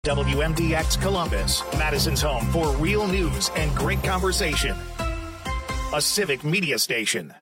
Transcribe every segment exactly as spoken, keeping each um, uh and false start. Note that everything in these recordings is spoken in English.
W M D X Columbus, Madison's home for real news and great conversation. A civic media station.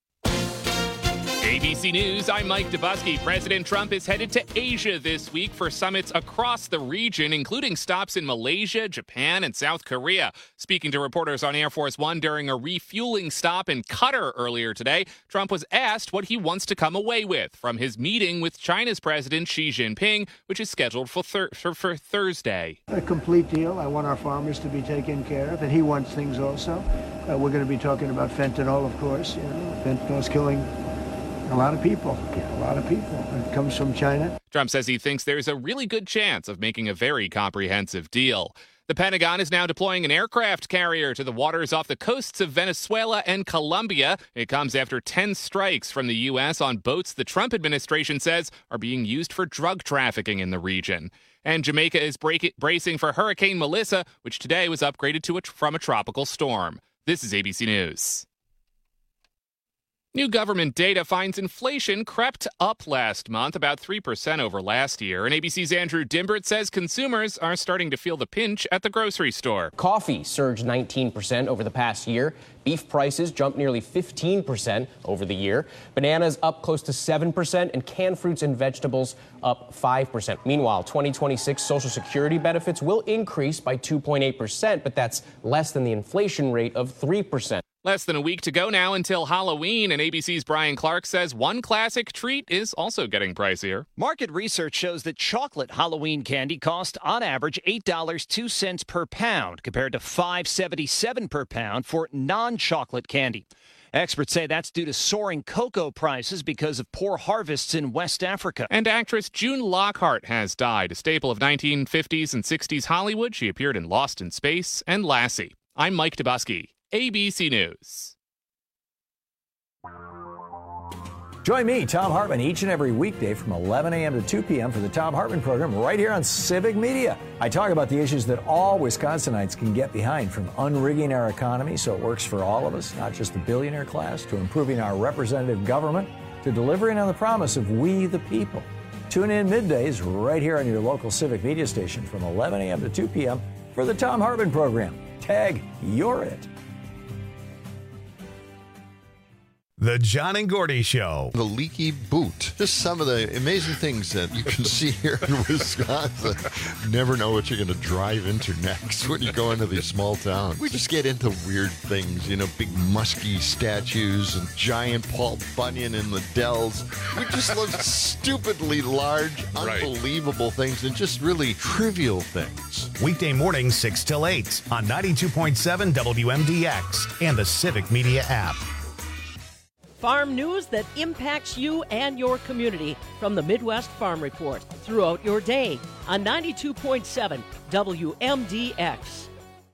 A B C News, I'm Mike Dubusky. President Trump is headed to Asia this week for summits across the region, including stops in Malaysia, Japan, and South Korea. Speaking to reporters on Air Force One during a refueling stop in Qatar earlier today, Trump was asked what he wants to come away with from his meeting with China's President Xi Jinping, which is scheduled for, thir- for, for Thursday. A complete deal. I want our farmers to be taken care of, and he wants things also. Uh, we're going to be talking about fentanyl, of course. You know, fentanyl is killing a lot of people, a lot of people. It comes from China. Trump says he thinks there's a really good chance of making a very comprehensive deal. The Pentagon is now deploying an aircraft carrier to the waters off the coasts of Venezuela and Colombia. It comes after ten strikes from the U S on boats the Trump administration says are being used for drug trafficking in the region. And Jamaica is break- bracing for Hurricane Melissa, which today was upgraded to a, from a tropical storm. This is A B C News. New government data finds inflation crept up last month, about three percent over last year. And A B C's Andrew Dimbert says consumers are starting to feel the pinch at the grocery store. Coffee surged nineteen percent over the past year. Beef prices jumped nearly fifteen percent over the year. Bananas up close to seven percent, and canned fruits and vegetables up five percent. Meanwhile, twenty twenty-six Social Security benefits will increase by two point eight percent, but that's less than the inflation rate of three percent. Less than a week to go now until Halloween, and A B C's Brian Clark says one classic treat is also getting pricier. Market research shows that chocolate Halloween candy costs on average eight dollars and two cents per pound, compared to five dollars and seventy-seven cents per pound for non-chocolate candy. Experts say that's due to soaring cocoa prices because of poor harvests in West Africa. And actress June Lockhart has died, a staple of nineteen fifties and sixties Hollywood. She appeared in Lost in Space and Lassie. I'm Mike Dubusky, A B C News. Join me, Tom Hartman, each and every weekday from eleven a.m. to two p.m. for the Tom Hartman program right here on Civic Media. I talk about the issues that all Wisconsinites can get behind, from unrigging our economy so it works for all of us, not just the billionaire class, to improving our representative government, to delivering on the promise of we the people. Tune in middays right here on your local Civic Media station from eleven a.m. to two p.m. for the Tom Hartman program. Tag, you're it. The John and Gordy Show. The leaky boot. Just some of the amazing things that you can see here in Wisconsin. Never know what you're going to drive into next when you go into these small towns. We just get into weird things, you know, big musky statues and giant Paul Bunyan in the Dells. We just love stupidly large, unbelievable right. things and just really trivial things. Weekday mornings, six till eight on ninety-two point seven W M D X and the Civic Media app. Farm news that impacts you and your community from the Midwest Farm Report throughout your day on ninety-two point seven W M D X.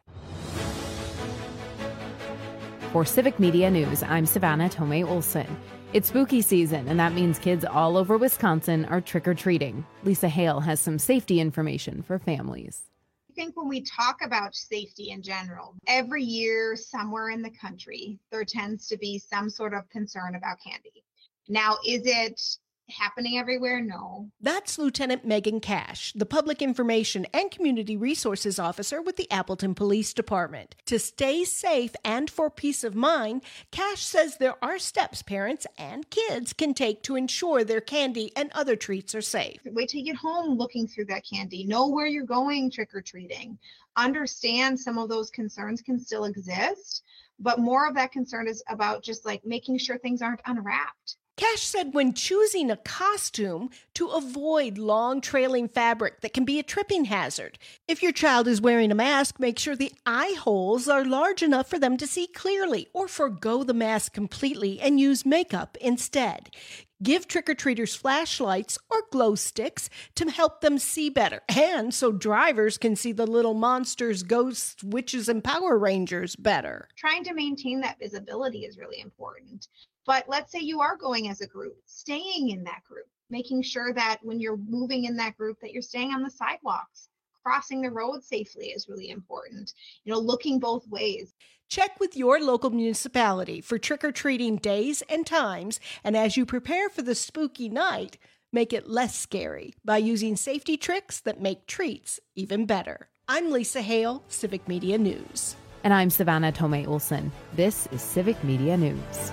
For Civic Media News, I'm Savannah Tomei Olson. It's spooky season, and that means kids all over Wisconsin are trick-or-treating. Lisa Hale has some safety information for families. I think when we talk about safety in general, every year somewhere in the country, there tends to be some sort of concern about candy. Now, is it happening everywhere? No. That's Lieutenant Megan Cash, the Public Information and Community Resources Officer with the Appleton Police Department. To stay safe and for peace of mind, Cash says there are steps parents and kids can take to ensure their candy and other treats are safe. Wait till you get home looking through that candy. Know where you're going trick-or-treating. Understand some of those concerns can still exist, but more of that concern is about just like making sure things aren't unwrapped. Cash said when choosing a costume, to avoid long trailing fabric that can be a tripping hazard. If your child is wearing a mask, make sure the eye holes are large enough for them to see clearly, or forgo the mask completely and use makeup instead. Give trick-or-treaters flashlights or glow sticks to help them see better, and so drivers can see the little monsters, ghosts, witches, and Power Rangers better. Trying to maintain that visibility is really important. But let's say you are going as a group, staying in that group, making sure that when you're moving in that group that you're staying on the sidewalks. Crossing the road safely is really important. You know, looking both ways. Check with your local municipality for trick-or-treating days and times, and as you prepare for the spooky night, Make it less scary by using safety tricks that make treats even better. I'm Lisa Hale, Civic Media News. And I'm Savannah Tomei Olson. This is Civic Media News.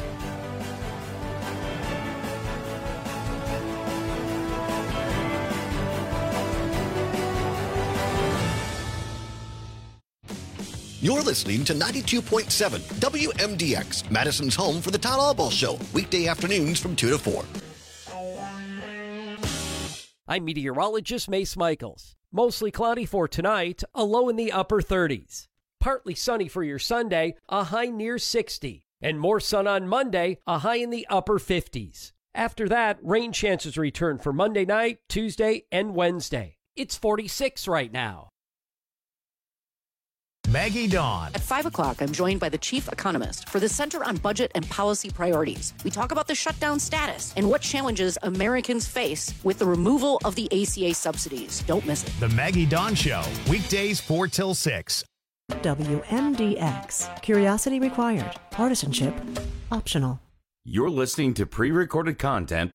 You're listening to ninety-two point seven W M D X, Madison's home for the Todd Albaugh Show, weekday afternoons from two to four. I'm meteorologist Mace Michaels. Mostly cloudy for tonight, a low in the upper thirties. Partly sunny for your Sunday, a high near sixty. And more sun on Monday, a high in the upper fifties. After that, rain chances return for Monday night, Tuesday, and Wednesday. It's forty-six right now. Maggie Dawn. At five o'clock, I'm joined by the chief economist for the Center on Budget and Policy Priorities. We talk about the shutdown status and what challenges Americans face with the removal of the A C A subsidies. Don't miss it. The Maggie Dawn Show, weekdays four till six. W M D X. Curiosity required. Partisanship optional. You're listening to pre-recorded content.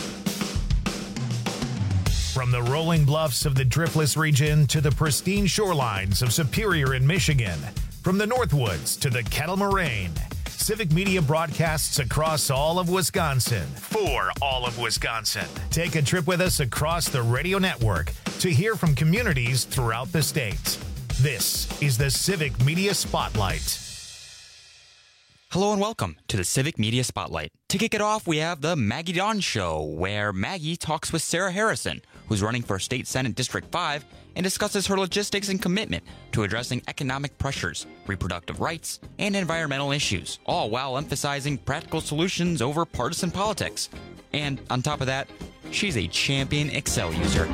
From the rolling bluffs of the Driftless region to the pristine shorelines of Superior in Michigan, from the Northwoods to the Kettle Moraine, Civic Media broadcasts across all of Wisconsin for all of Wisconsin. Take a trip with us across the radio network to hear from communities throughout the state. This is the Civic Media Spotlight. Hello and welcome to the Civic Media Spotlight. To kick it off, we have the Maggie Dawn Show, where Maggie talks with Sarah Harrison, who's running for State Senate District five, and discusses her logistics and commitment to addressing economic pressures, reproductive rights, and environmental issues, all while emphasizing practical solutions over partisan politics. And on top of that, she's a champion Excel user.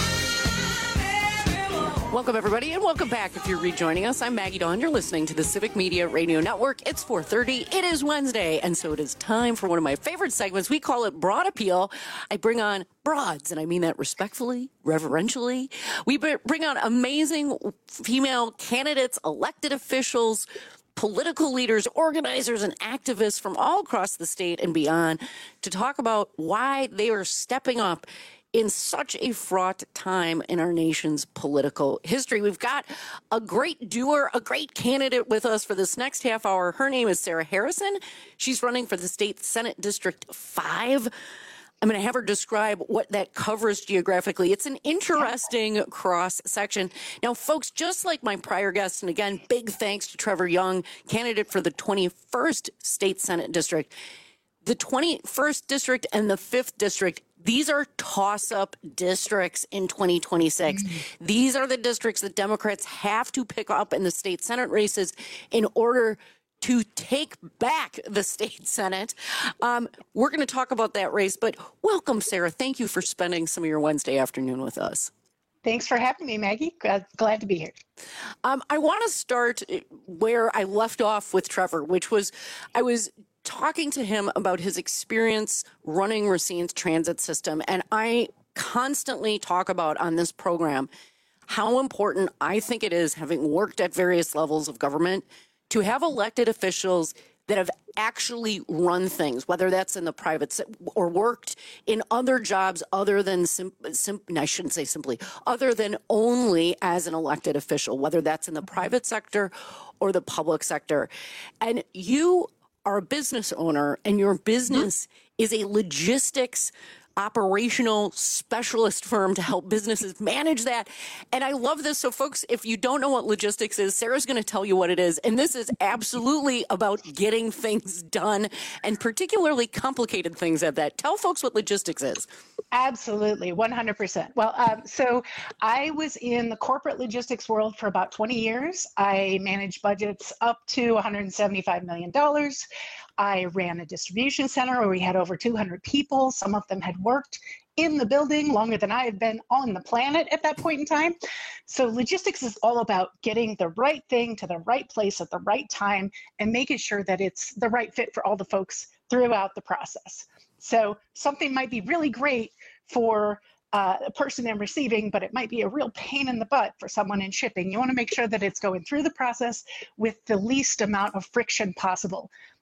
Welcome, everybody, and welcome back if you're rejoining us. I'm Maggie Dawn. You're listening to the Civic Media Radio Network. It's four thirty. It is Wednesday, and so it is time for one of my favorite segments. We call it Broad Appeal. I bring on broads, and I mean that respectfully, reverentially. We bring on amazing female candidates, elected officials, political leaders, organizers, and activists from all across the state and beyond to talk about why they are stepping up in such a fraught time in our nation's political history. We've got a great doer, a great candidate with us for this next half hour. Her name is Sarah Harrison. She's running for the State Senate District five. I'm going to have her describe what that covers geographically. It's an interesting cross section. Now, folks, just like my prior guests, and again, big thanks to Trevor Young, candidate for the twenty-first State Senate District. The twenty-first District and the fifth District, these are toss-up districts in twenty twenty-six. Mm-hmm. These are the districts that Democrats have to pick up in the state Senate races in order to take back the state Senate. Um, we're going to talk about that race, but welcome, Sarah. Thank you for spending some of your Wednesday afternoon with us. Thanks for having me, Maggie. Glad, glad to be here. Um, I want to start where I left off with Trevor, which was I was talking to him about his experience running Racine's transit system. And I constantly talk about on this program how important I think it is, having worked at various levels of government, to have elected officials that have actually run things, whether that's in the private se- or worked in other jobs other than, sim- sim- I shouldn't say simply, other than only as an elected official, whether that's in the private sector or the public sector. And you are a business owner, and your business is a logistics operational specialist firm to help businesses manage that. And I love this. So folks, if you don't know what logistics is, Sarah's going to tell you what it is. And this is absolutely about getting things done, and particularly complicated things at that. Tell folks what logistics is. Absolutely, one hundred percent. Well, um, so I was in the corporate logistics world for about twenty years. I managed budgets up to one hundred seventy-five million dollars. I ran a distribution center where we had over two hundred people. Some of them had worked in the building longer than I had been on the planet at that point in time. So logistics is all about getting the right thing to the right place at the right time and making sure that it's the right fit for all the folks throughout the process. So something might be really great for uh, a person in receiving, but it might be a real pain in the butt for someone in shipping. You want to make sure that it's going through the process with the least amount of friction possible.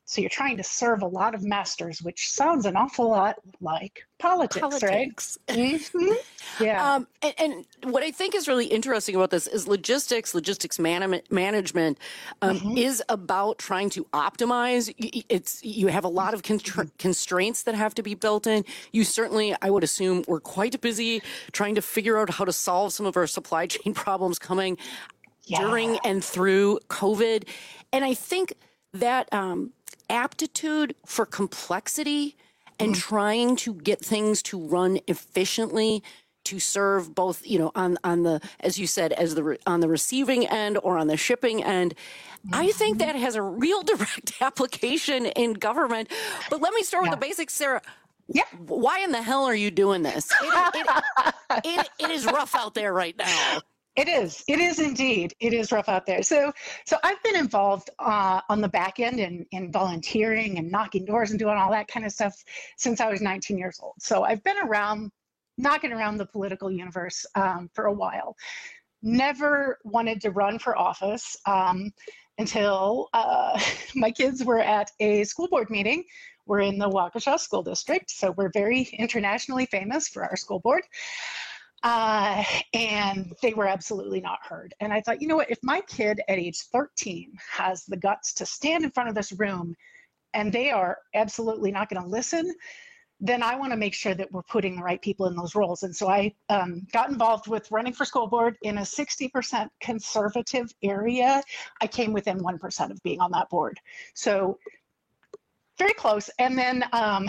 So you're trying to serve a lot of masters, which sounds an awful lot like politics, Politics. right? Mm-hmm. Yeah. Um, and, and what I think is really interesting about this is logistics, logistics man- management um, Mm-hmm. is about trying to optimize. It's you have a lot of constra- constraints that have to be built in. You certainly, I would assume, were quite busy trying to figure out how to solve some of our supply chain problems coming Yeah. during and through COVID. And I think that um, aptitude for complexity and trying to get things to run efficiently to serve both, you know, on, on the, as you said, as the, re- on the receiving end or on the shipping end. I think that has a real direct application in government. But let me start with the basics, Sarah. Yeah. Why in the hell are you doing this? It, it, it, it is rough out there right now. It is. It is indeed. It is rough out there. So, so I've been involved uh, on the back end in, in volunteering and knocking doors and doing all that kind of stuff since I was nineteen years old. So I've been around, knocking around the political universe um, for a while. Never wanted to run for office um, until uh, my kids were at a school board meeting. We're in the Waukesha School District, so we're very internationally famous for our school board. Uh, and they were absolutely not heard. And I thought, you know what, if my kid at age thirteen has the guts to stand in front of this room and they are absolutely not going to listen, then I want to make sure that we're putting the right people in those roles. And so I um, got involved with running for school board in a sixty percent conservative area. I came within one percent of being on that board. So very close. And then um,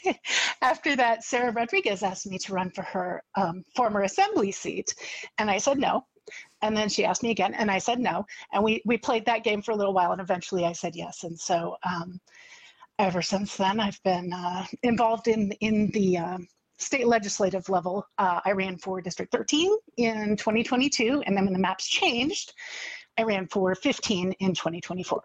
after that, Sarah Rodriguez asked me to run for her um, former assembly seat. And I said no. And then she asked me again, and I said no. And we, we played that game for a little while, and eventually I said yes. And so um, ever since then, I've been uh, involved in, in the um, state legislative level. Uh, I ran for District thirteen in twenty twenty-two, and then when the maps changed, I ran for fifteen in twenty twenty-four.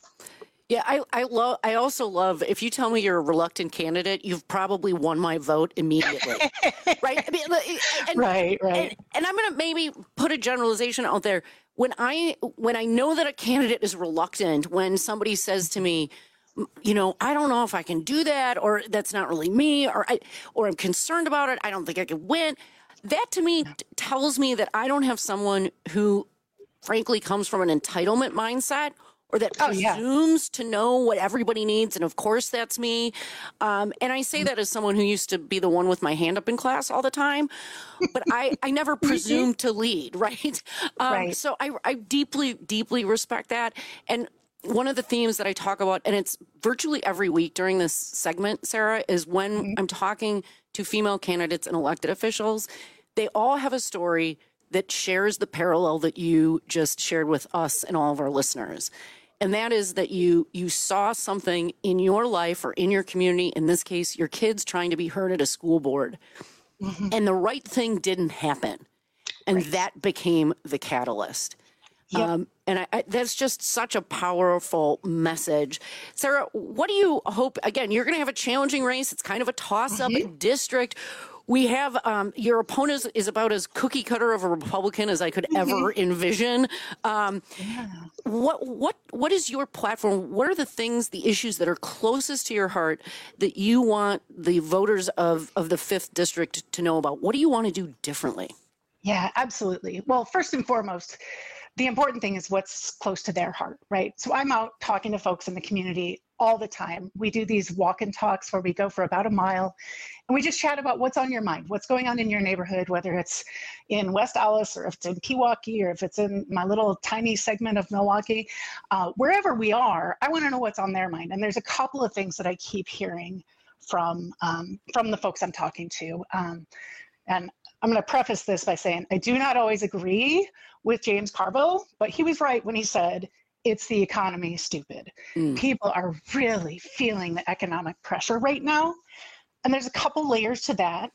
Yeah, I I love. I also love. If you tell me you're a reluctant candidate, you've probably won my vote immediately, right? I mean, and, right, right. And, and I'm going to maybe put a generalization out there. When I when I know that a candidate is reluctant, when somebody says to me, you know, I don't know if I can do that, or that's not really me, or I or I'm concerned about it. I don't think I can win. That to me t- tells me that I don't have someone who, frankly, comes from an entitlement mindset, or that oh, yeah. presumes to know what everybody needs. And of course, that's me. Um, and I say that as someone who used to be the one with my hand up in class all the time. But I, I never presumed to lead, right? Um, right. So I, I deeply, deeply respect that. And one of the themes that I talk about, and it's virtually every week during this segment, Sarah, is when mm-hmm. I'm talking to female candidates and elected officials, they all have a story that shares the parallel that you just shared with us and all of our listeners. And that is that you you saw something in your life or in your community, in this case, your kids trying to be heard at a school board, mm-hmm. and the right thing didn't happen. And right. that became the catalyst. Yep. Um, and I, I, that's just such a powerful message. Sarah, what do you hope? Again, you're going to have a challenging race. It's kind of a toss-up mm-hmm. district. We have um, your opponent is about as cookie cutter of a Republican as I could ever envision. Um, yeah. What what what is your platform? What are the things, the issues that are closest to your heart that you want the voters of, of the fifth district to know about? What do you want to do differently? Yeah, absolutely. Well, first and foremost, the important thing is what's close to their heart, right? So I'm out talking to folks in the community all the time. We do these walk and talks where we go for about a mile and we just chat about what's on your mind, what's going on in your neighborhood, whether it's in West Allis or if it's in Pewaukee or if it's in my little tiny segment of Milwaukee. Uh, wherever we are, I want to know what's on their mind. And there's a couple of things that I keep hearing from, um, from the folks I'm talking to. Um, and I'm going to preface this by saying I do not always agree with James Carville, but he was right when he said, it's the economy, stupid. Mm. People are really feeling the economic pressure right now. And there's a couple layers to that.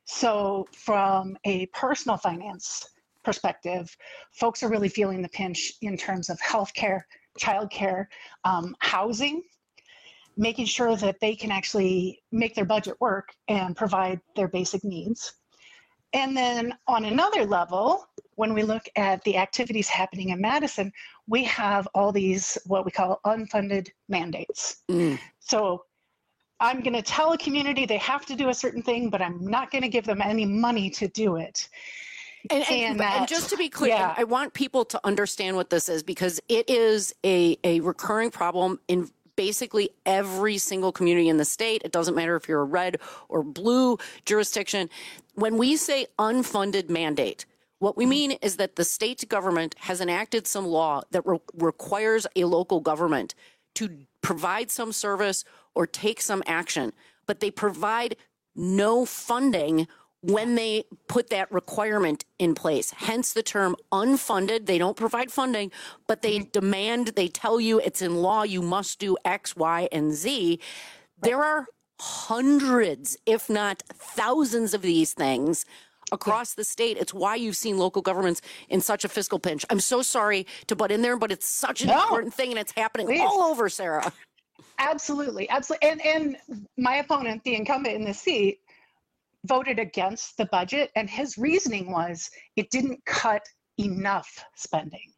So from a personal finance perspective, folks are really feeling the pinch in terms of healthcare, childcare, um, housing, making sure that they can actually make their budget work and provide their basic needs. And then on another level, when we look at the activities happening in Madison, we have all these what we call unfunded mandates. Mm. So I'm going to tell a community they have to do a certain thing, but I'm not going to give them any money to do it. And, and, And and that- just to be clear, yeah. I want people to understand what this is, because it is a, a recurring problem in basically every single community in the state. It doesn't matter if you're a red or blue jurisdiction. When we say unfunded mandate, what we mean is that the state government has enacted some law that re- requires a local government to provide some service or take some action, but they provide no funding when they put that requirement in place. Hence the term unfunded. They don't provide funding, but they demand, they tell you it's in law, you must do X, Y, and Z. There are hundreds, if not thousands of these things across the state. It's why you've seen local governments in such a fiscal pinch. I'm so sorry to butt in there, but it's such an No. important thing, and it's happening Please. all over, Sarah. Absolutely, absolutely. And and my opponent, the incumbent in the seat, voted against the budget, and his reasoning was it didn't cut enough spending.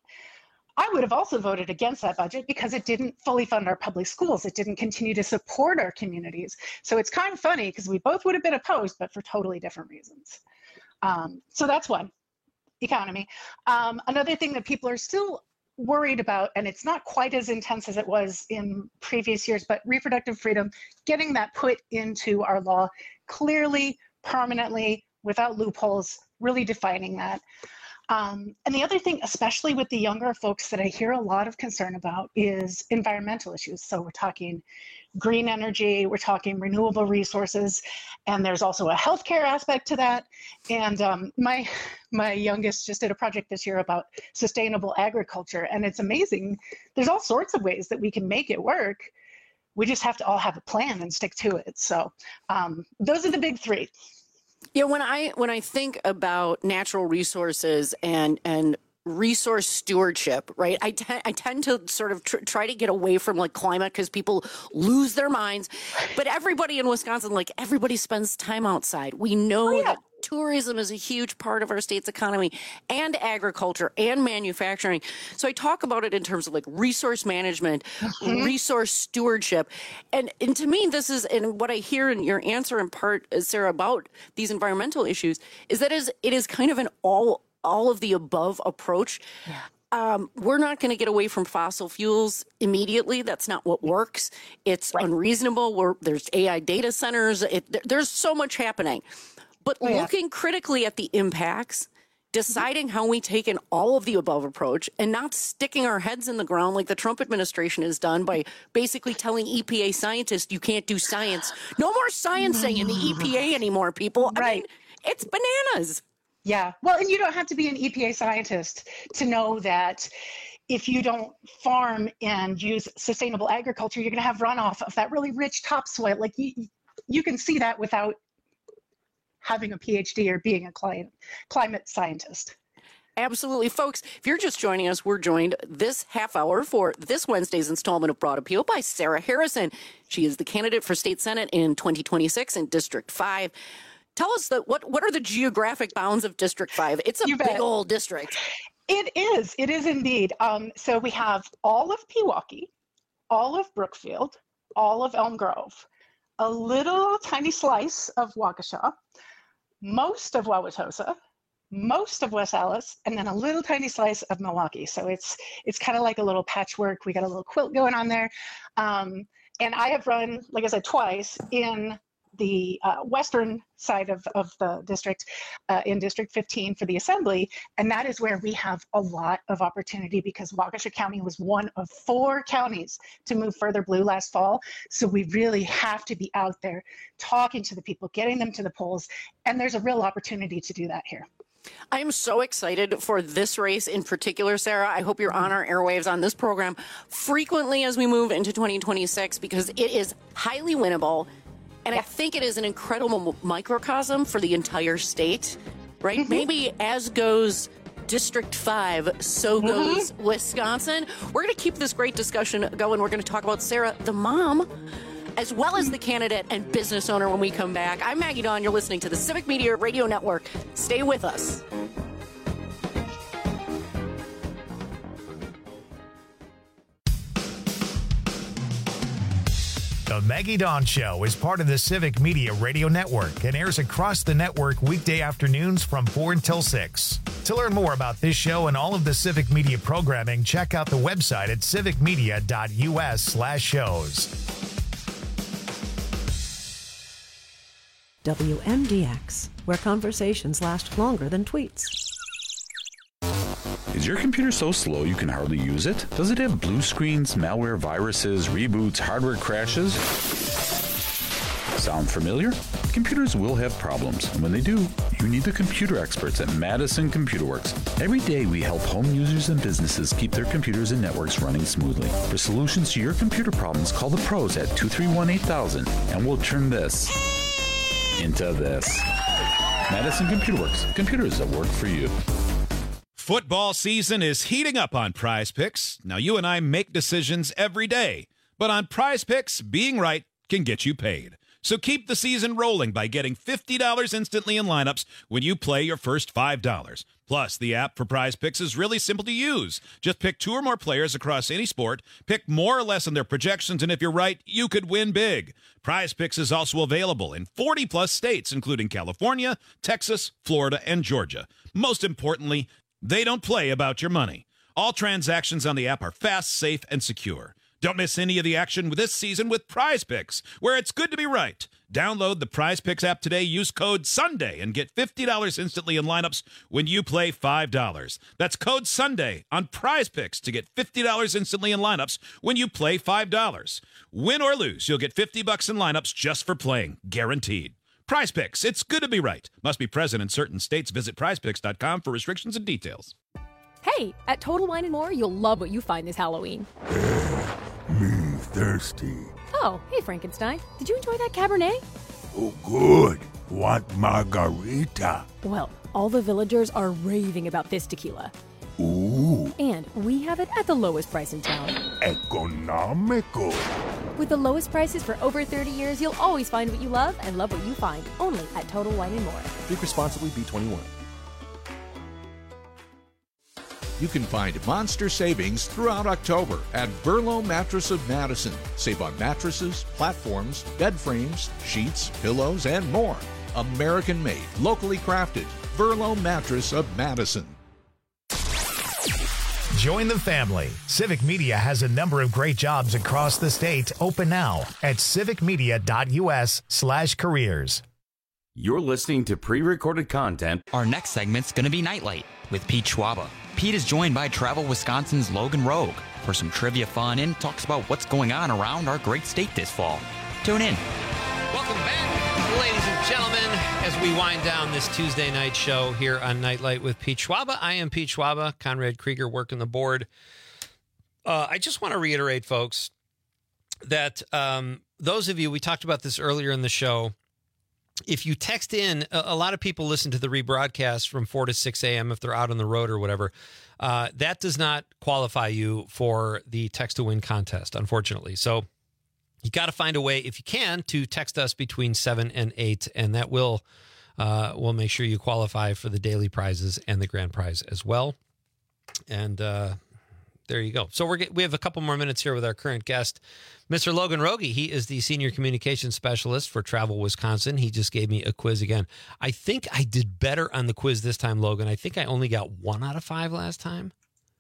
I would have also voted against that budget because it didn't fully fund our public schools. It didn't continue to support our communities. So it's kind of funny because we both would have been opposed, but for totally different reasons. Um, so that's one, economy. Um, another thing that people are still worried about, and it's not quite as intense as it was in previous years, but reproductive freedom, getting that put into our law clearly, permanently, without loopholes, really defining that. Um, and the other thing, especially with the younger folks, that I hear a lot of concern about is environmental issues. So we're talking green energy, we're talking renewable resources, and there's also a healthcare aspect to that. And um, my my youngest just did a project this year about sustainable agriculture, and it's amazing. There's all sorts of ways that we can make it work. We just have to all have a plan and stick to it. So um, those are the big three. Yeah, when I when I think about natural resources and and resource stewardship, right? I, te- I tend to sort of tr- try to get away from like climate because people lose their minds. But everybody in Wisconsin, like everybody spends time outside. We know oh, yeah. that tourism is a huge part of our state's economy, and agriculture and manufacturing. So I talk about it in terms of like resource management, mm-hmm. resource stewardship. And, and to me, this is, and what I hear in your answer in part, Sarah, about these environmental issues is that is it is kind of an all all of the above approach. Yeah. Um, we're not going to get away from fossil fuels immediately. That's not what works. It's right. unreasonable. We're, there's A I data centers. It, there's so much happening. But oh, yeah. looking critically at the impacts, deciding how we take an all of the above approach, and not sticking our heads in the ground like the Trump administration has done by basically telling E P A scientists you can't do science. No more sciencing in the E P A anymore, people. Right. I mean, it's bananas. Yeah. Well, and you don't have to be an E P A scientist to know that if you don't farm and use sustainable agriculture, you're going to have runoff of that really rich topsoil. Like you, you can see that without having a P H D or being a climate, climate scientist. Absolutely. Folks, if you're just joining us, we're joined this half hour for this Wednesday's installment of Broad Appeal by Sarah Harrison. She is the candidate for state senate in twenty twenty-six in District five. Tell us that what, what are the geographic bounds of District five? It's a You big bet. old district. It is. It is indeed. Um, so we have all of Pewaukee, all of Brookfield, all of Elm Grove, a little tiny slice of Waukesha, most of Wauwatosa, most of West Allis, and then a little tiny slice of Milwaukee. So it's it's kind of like a little patchwork. We got a little quilt going on there. Um, and I have run, like I said, twice in the uh, western side of, of the district, uh, in District fifteen for the Assembly. And that is where we have a lot of opportunity because Waukesha County was one of four counties to move further blue last fall. So we really have to be out there talking to the people, getting them to the polls. And there's a real opportunity to do that here. I am so excited for this race in particular, Sarah. I hope you're on our airwaves on this program frequently as we move into twenty twenty-six because it is highly winnable. And I think it is an incredible microcosm for the entire state, right? Mm-hmm. Maybe as goes District five, so goes mm-hmm. Wisconsin. We're going to keep this great discussion going. We're going to talk about Sarah, the mom, as well as the candidate and business owner when we come back. I'm Maggie Dawn. You're listening to the Civic Media Radio Network. Stay with us. The Maggie Dawn Show is part of the Civic Media Radio Network and airs across the network weekday afternoons from four until six. To learn more about this show and all of the Civic Media programming, check out the website at civicmedia.us slash shows. W M D X, where conversations last longer than tweets. Is your computer so slow you can hardly use it? Does it have blue screens, malware, viruses, reboots, hardware crashes? Sound familiar? Computers will have problems, and when they do, you need the computer experts at Madison Computer Works. Every day we help home users and businesses keep their computers and networks running smoothly. For solutions to your computer problems, call the pros at two three one, eight thousand, and we'll turn this into this. Madison Computer Works, computers that work for you. Football season is heating up on Prize Picks. Now, you and I make decisions every day, but on Prize Picks, being right can get you paid. So keep the season rolling by getting fifty dollars instantly in lineups when you play your first five dollars. Plus, the app for Prize Picks is really simple to use. Just pick two or more players across any sport, pick more or less on their projections, and if you're right, you could win big. Prize Picks is also available in forty plus states, including California, Texas, Florida, and Georgia. Most importantly, they don't play about your money. All transactions on the app are fast, safe, and secure. Don't miss any of the action with this season with Prize Picks, where it's good to be right. Download the Prize Picks app today, use code SUNDAY, and get fifty dollars instantly in lineups when you play five dollars. That's code SUNDAY on Prize Picks to get fifty dollars instantly in lineups when you play five dollars. Win or lose, you'll get fifty bucks in lineups just for playing, guaranteed. Prize Picks, it's good to be right. Must be present in certain states. Visit prize picks dot com for restrictions and details. Hey, at Total Wine and More, you'll love what you find this Halloween. Me thirsty. Oh, hey, Frankenstein. Did you enjoy that Cabernet? Oh, good. Want margarita? Well, all the villagers are raving about this tequila. Ooh. And we have it at the lowest price in town. Economical. With the lowest prices for over thirty years, you'll always find what you love and love what you find. Only at Total Wine and More. Drink responsibly, B twenty-one. You can find monster savings throughout October at Burlow Mattress of Madison. Save on mattresses, platforms, bed frames, sheets, pillows, and more. American-made, locally crafted. Burlow Mattress of Madison. Join the family. Civic Media has a number of great jobs across the state open now at civicmedia.us slash careers. You're listening to pre-recorded content. Our next segment's going to be Nightlight with Pete Schwaba. Pete is joined by Travel Wisconsin's Logan Rogue for some trivia fun and talks about what's going on around our great state this fall. Tune in. Welcome back, ladies and gentlemen, as we wind down this Tuesday night show here on Nightlight with Pete Schwaba. I am Pete Schwaba, Conrad Krieger working the board. Uh, I just want to reiterate, folks, that um, those of you, we talked about this earlier in the show, if you text in, a, a lot of people listen to the rebroadcast from four to six a.m. if they're out on the road or whatever. Uh, that does not qualify you for the text to win contest, unfortunately. So you got to find a way, if you can, to text us between seven and eight, and that will uh, will make sure you qualify for the daily prizes and the grand prize as well. And uh, there you go. So we're we have a couple more minutes here with our current guest, Mister Logan Rogie. He is the Senior Communications Specialist for Travel Wisconsin. He just gave me a quiz again. I think I did better on the quiz this time, Logan. I think I only got one out of five last time.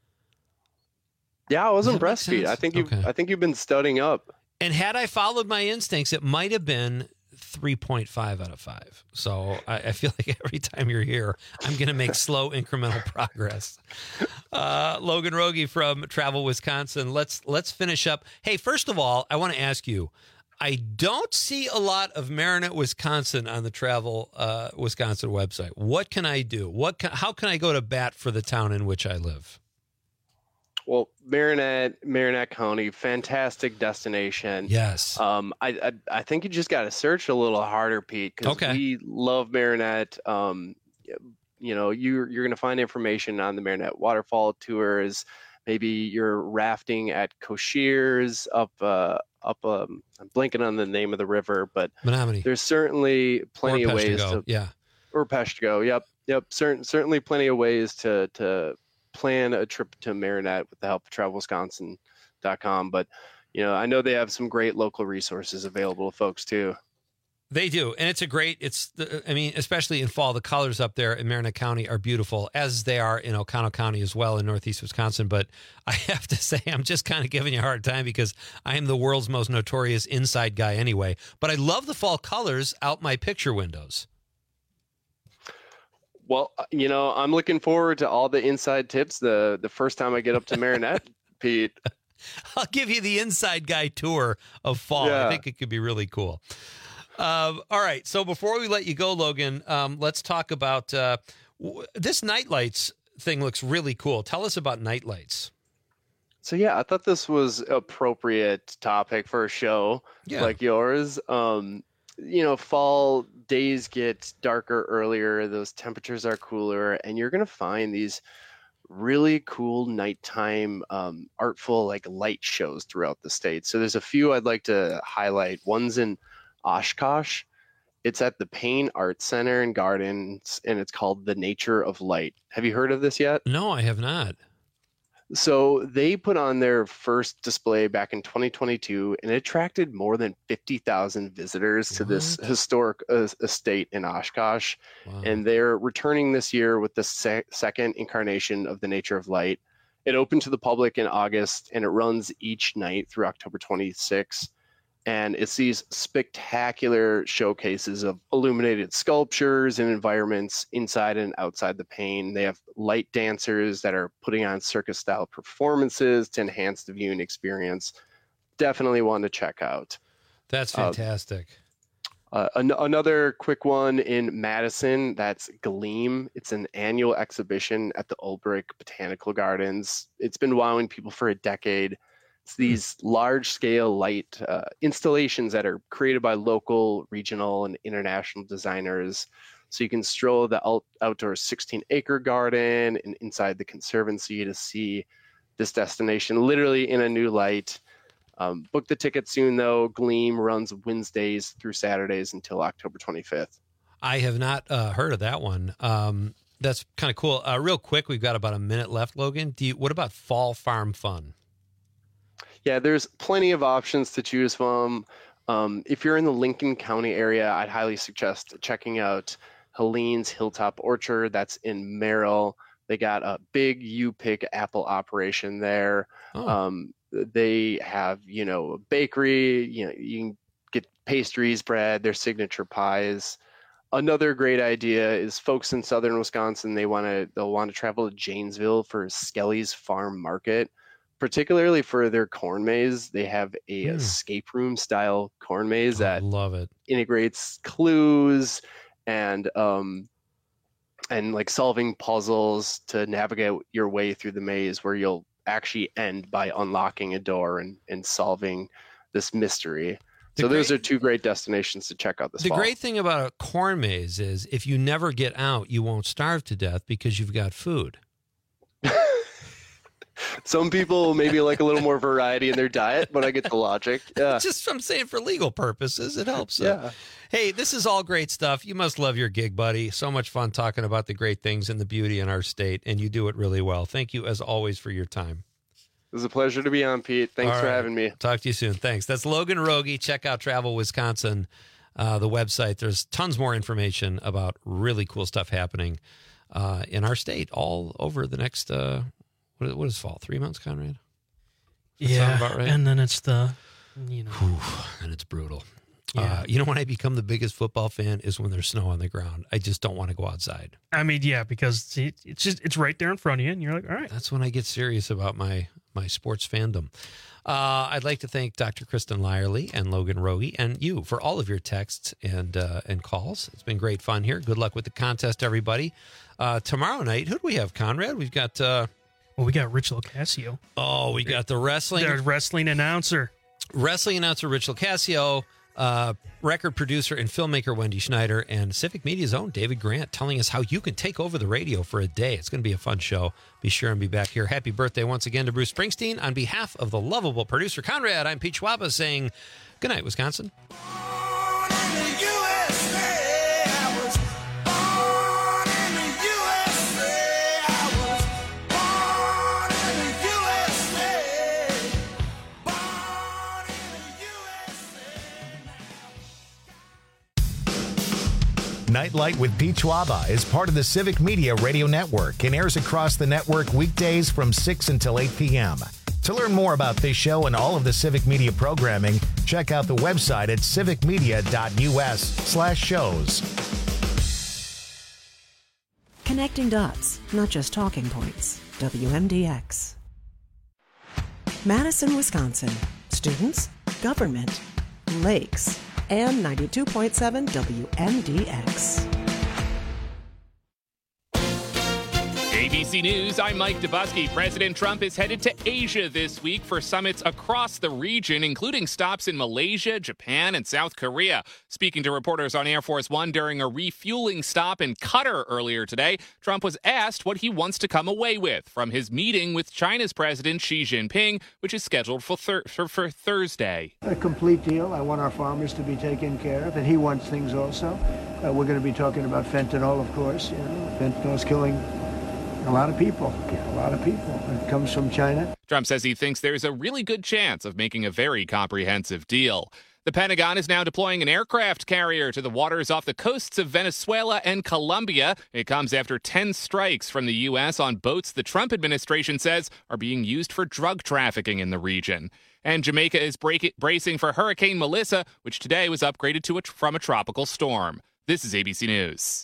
Yeah, I was impressed, Pete. I think you Okay. I think you've been studying up. And had I followed my instincts, it might have been three point five out of five. So I, I feel like every time you're here, I'm going to make slow incremental progress. Uh, Logan Rogie from Travel Wisconsin. Let's let's finish up. Hey, first of all, I want to ask you, I don't see a lot of Marinette, Wisconsin on the Travel uh, Wisconsin website. What can I do? What can, how can I go to bat for the town in which I live? Well, Marinette, Marinette County, fantastic destination. Yes. Um, I, I I think you just got to search a little harder, Pete, because Okay. we love Marinette. Um, you know, you're you're going to find information on the Marinette waterfall tours. Maybe you're rafting at Cocheirs up uh, up. Um, I'm blanking on the name of the river, but Menominee. There's certainly plenty Or of ways Peshtigo, to yeah. or Peshtigo. Yep, yep. Certain certainly plenty of ways to to plan a trip to Marinette with the help of travel wisconsin dot com. But you know, I know they have some great local resources available to folks too. They do, and it's a great. It's the, I mean, especially in fall, the colors up there in Marinette County are beautiful, as they are in Oconto County as well in northeast Wisconsin. But I have to say, I'm just kind of giving you a hard time because I am the world's most notorious inside guy anyway. But I love the fall colors out my picture windows. Well, you know, I'm looking forward to all the inside tips the the first time I get up to Marinette, Pete. I'll give you the inside guy tour of fall. Yeah. I think it could be really cool. Um, all right. So before we let you go, Logan, um, let's talk about uh, w- this nightlights thing. Looks really cool. Tell us about nightlights. So yeah, I thought this was appropriate topic for a show Yeah. like yours. Um, you know, fall days get darker earlier. Those temperatures are cooler, and you're gonna find these really cool nighttime um, artful like light shows throughout the state. So there's a few I'd like to highlight. One's in Oshkosh. It's at the Payne Art Center and Gardens, and it's called The Nature of Light. Have you heard of this yet? No, I have not. So they put on their first display back in twenty twenty-two, and it attracted more than fifty thousand visitors to this historic uh, estate in Oshkosh. Wow. And they're returning this year with the se- second incarnation of The Nature of Light. It opened to the public in August, and it runs each night through October twenty-sixth. And it's these spectacular showcases of illuminated sculptures and environments inside and outside the Payne. They have light dancers that are putting on circus-style performances to enhance the viewing experience. Definitely one to check out. That's Uh, fantastic. Uh, an- another quick one in Madison, that's Gleam. It's an annual exhibition at the Ulbrich Botanical Gardens. It's been wowing people for a decade. It's these large-scale light uh, installations that are created by local, regional, and international designers. So you can stroll the out- outdoor sixteen-acre garden and inside the conservancy to see this destination literally in a new light. Um, book the ticket soon, though. Gleam runs Wednesdays through Saturdays until October twenty-fifth. I have not uh, heard of that one. Um, that's kind of cool. Uh, real quick, we've got about a minute left, Logan. Do you, what about Fall Farm Fun? Yeah, there's plenty of options to choose from. Um, if you're in the Lincoln County area, I'd highly suggest checking out Helene's Hilltop Orchard. That's in Merrill. They got a big U-Pick apple operation there. Oh. Um, they have, you know, a bakery. You know, you can get pastries, bread, their signature pies. Another great idea is folks in southern Wisconsin. They want to they'll want to travel to Janesville for Skelly's Farm Market. Particularly for their corn maze, they have a Mm. escape room style corn maze that love it. integrates clues and um and like solving puzzles to navigate your way through the maze, where you'll actually end by unlocking a door and, and solving this mystery. The so those great- are two great destinations to check out this The fall. great thing about a corn maze is if you never get out, you won't starve to death because you've got food. Some people maybe like a little more variety in their diet, but I get the logic. Yeah. Just I'm saying for legal purposes, it helps. Yeah. Hey, this is all great stuff. You must love your gig, buddy. So much fun talking about the great things and the beauty in our state, and you do it really well. Thank you, as always, for your time. It was a pleasure to be on, Pete. Thanks All for right. having me. Talk to you soon. Thanks. That's Logan Rogie. Check out Travel Wisconsin, uh, the website. There's tons more information about really cool stuff happening uh, in our state all over the next, uh, what, what is fall? Three months, Conrad? Does that sound Yeah, about right? and then it's the, you know. Whew, and it's brutal. Yeah. Uh, you know, when I become the biggest football fan is when there's snow on the ground. I just don't want to go outside. I mean, yeah, because it, it's just it's right there in front of you, and you're like, all right. That's when I get serious about my my sports fandom. Uh, I'd like to thank Doctor Kristen Lyerly and Logan Rogie and you for all of your texts and uh, and calls. It's been great fun here. Good luck with the contest, everybody. Uh, tomorrow night, who do we have, Conrad? We've got... Uh, well, we got Rich Locascio. Oh, we got the wrestling... The wrestling announcer. Wrestling announcer Rich Locascio. Uh, uh, record producer and filmmaker Wendy Schneider, and Civic Media's own David Grant telling us how you can take over the radio for a day. It's going to be a fun show. Be sure and be back here. Happy birthday once again to Bruce Springsteen. On behalf of the lovable producer Conrad, I'm Pete Schwaba saying good night, Wisconsin. Nightlight with Pete Schwaba is part of the Civic Media Radio Network and airs across the network weekdays from six until eight p.m. To learn more about this show and all of the Civic Media programming, check out the website at civicmedia.us slash shows. Connecting dots, not just talking points. W M D X. Madison, Wisconsin. Students, government, lakes, and ninety-two point seven W M D X. A B C News, I'm Mike Dubusky. President Trump is headed to Asia this week for summits across the region, including stops in Malaysia, Japan, and South Korea. Speaking to reporters on Air Force One during a refueling stop in Qatar earlier today, Trump was asked what he wants to come away with from his meeting with China's President Xi Jinping, which is scheduled for, thir- for, for Thursday. A complete deal. I want our farmers to be taken care of, and he wants things also. Uh, we're going to be talking about fentanyl, of course. You know, fentanyl is killing a lot of people, a lot of people. It comes from China. Trump says he thinks there's a really good chance of making a very comprehensive deal. The Pentagon is now deploying an aircraft carrier to the waters off the coasts of Venezuela and Colombia. It comes after ten strikes from the U S on boats the Trump administration says are being used for drug trafficking in the region. And Jamaica is break- bracing for Hurricane Melissa, which today was upgraded to a, from a tropical storm. This is A B C News.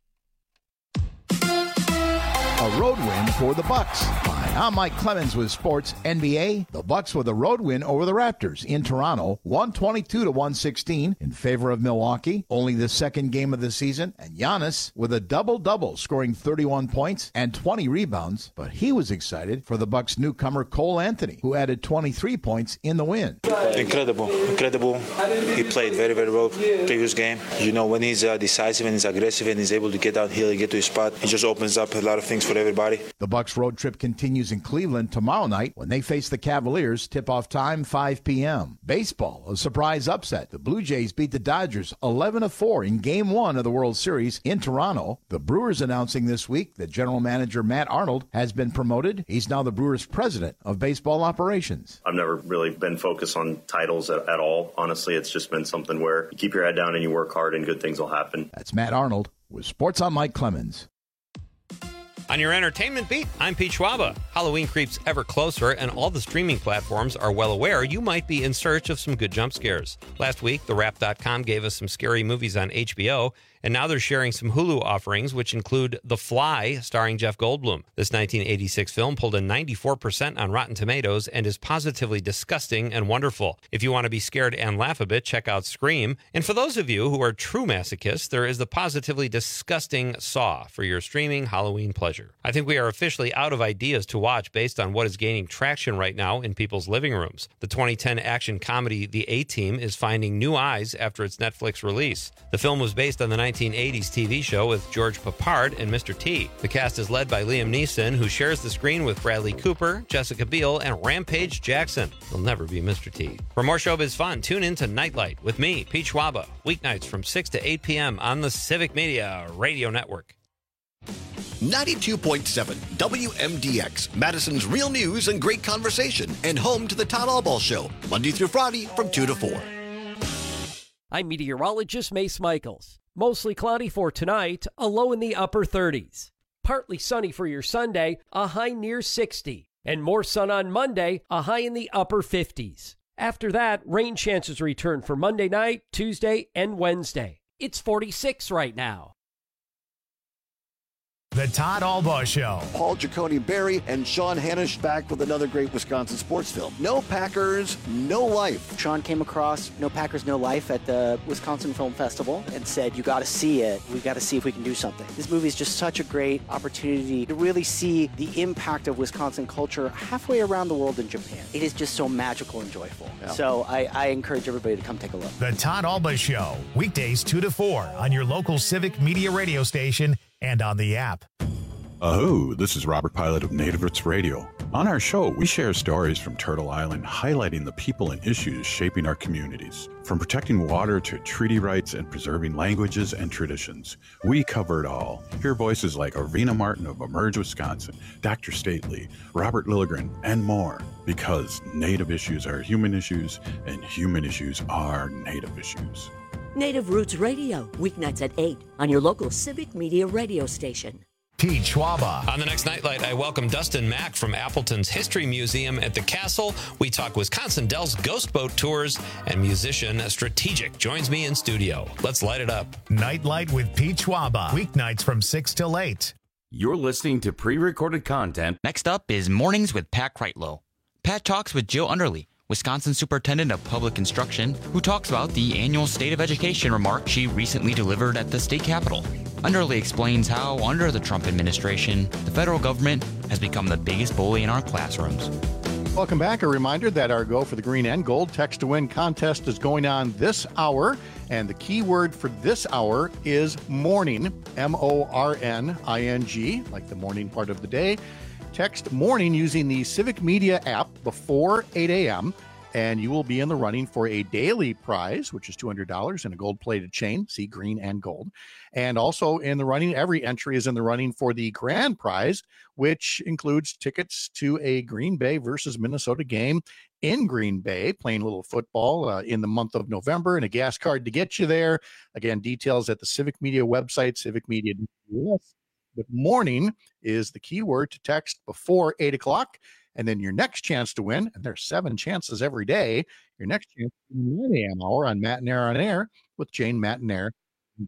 A road win for the Bucks. Hi, I'm Mike Clemens with Sports N B A. The Bucks with a road win over the Raptors in Toronto, one twenty-two to one sixteen in favor of Milwaukee. Only the second game of the season, and Giannis with a double-double, scoring thirty-one points and twenty rebounds. But he was excited for the Bucks newcomer Cole Anthony, who added twenty-three points in the win. Incredible, incredible. He played very, very well previous game. You know, when he's uh, decisive and he's aggressive and he's able to get downhill and get to his spot, he just opens up a lot of things for everybody. The Bucks road trip continues in Cleveland tomorrow night when they face the Cavaliers. Tip-off time five p.m. Baseball, a surprise upset. The Blue Jays beat the Dodgers eleven to four in Game one of the World Series in Toronto. The Brewers announcing this week that general manager Matt Arnold has been promoted. He's now the Brewers president of baseball operations. I've never really been focused on titles at, at all. Honestly, it's just been something where you keep your head down and you work hard and good things will happen. That's Matt Arnold with Sports on Mike Clemens. On your entertainment beat, I'm Pete Schwaba. Halloween creeps ever closer, and all the streaming platforms are well aware you might be in search of some good jump scares. Last week, the wrap dot com gave us some scary movies on H B O, and now they're sharing some Hulu offerings, which include The Fly, starring Jeff Goldblum. This nineteen eighty-six film pulled a ninety-four percent on Rotten Tomatoes and is positively disgusting and wonderful. If you want to be scared and laugh a bit, check out Scream. And for those of you who are true masochists, there is the positively disgusting Saw for your streaming Halloween pleasure. I think we are officially out of ideas to watch based on what is gaining traction right now in people's living rooms. The twenty ten action comedy The A-Team is finding new eyes after its Netflix release. The film was based on the nineteen eighties T V show with George Papard and Mister T. The cast is led by Liam Neeson, who shares the screen with Bradley Cooper, Jessica Biel, and Rampage Jackson. He'll never be Mister T. For more showbiz fun, tune in to Nightlight with me, Pete Schwaba, weeknights from six to eight p.m. on the Civic Media Radio Network. ninety-two point seven W M D X, Madison's real news and great conversation, and home to the Todd Allball Show, Monday through Friday from two to four. I'm meteorologist Mace Michaels. Mostly cloudy for tonight, a low in the upper thirties. Partly sunny for your Sunday, a high near sixty. And more sun on Monday, a high in the upper fifties. After that, rain chances return for Monday night, Tuesday, and Wednesday. It's forty-six right now. The Todd Albaugh Show. Paul Giacone Barry and Sean Hannish back with another great Wisconsin sports film. No Packers, No Life. Sean came across No Packers, No Life at the Wisconsin Film Festival and said, you got to see it. We got to see if we can do something. This movie is just such a great opportunity to really see the impact of Wisconsin culture halfway around the world in Japan. It is just so magical and joyful. Yeah. So I, I encourage everybody to come take a look. The Todd Albaugh Show, weekdays two to four on your local Civic Media radio station and on the app. Oh, this is Robert Pilot of Native Roots Radio. On our show, we share stories from Turtle Island highlighting the people and issues shaping our communities. From protecting water to treaty rights and preserving languages and traditions, we cover it all. Hear voices like Arvina Martin of Emerge Wisconsin, Doctor Stately, Robert Lilligren, and more. Because Native issues are human issues, and human issues are Native issues. Native Roots Radio, weeknights at eight on your local Civic Media radio station. Pete Schwaba. On the next Nightlight, I welcome Dustin Mack from Appleton's History Museum at the Castle. We talk Wisconsin Dells Ghost Boat Tours, and musician Strategic joins me in studio. Let's light it up. Nightlight with Pete Schwaba, weeknights from six till eight. You're listening to pre-recorded content. Next up is Mornings with Pat Kreitlow. Pat talks with Jill Underly, Wisconsin Superintendent of Public Instruction, who talks about the annual State of Education remark she recently delivered at the state capitol. Underly explains how, under the Trump administration, the federal government has become the biggest bully in our classrooms. Welcome back. A reminder that our Go for the Green and Gold Text to Win contest is going on this hour. And the key word for this hour is morning, M O R N I N G, like the morning part of the day. Text morning using the Civic Media app before eight a.m. and you will be in the running for a daily prize, which is two hundred dollars and a gold-plated chain, see green and gold. And also in the running, every entry is in the running for the grand prize, which includes tickets to a Green Bay versus Minnesota game in Green Bay, playing a little football uh, in the month of November, and a gas card to get you there. Again, details at the Civic Media website, civic media dot U S. But morning is the key word to text before eight o'clock. And then your next chance to win, and there's seven chances every day, your next chance in the nine a.m. hour on Matt and Air on Air with Jane Matt and Air.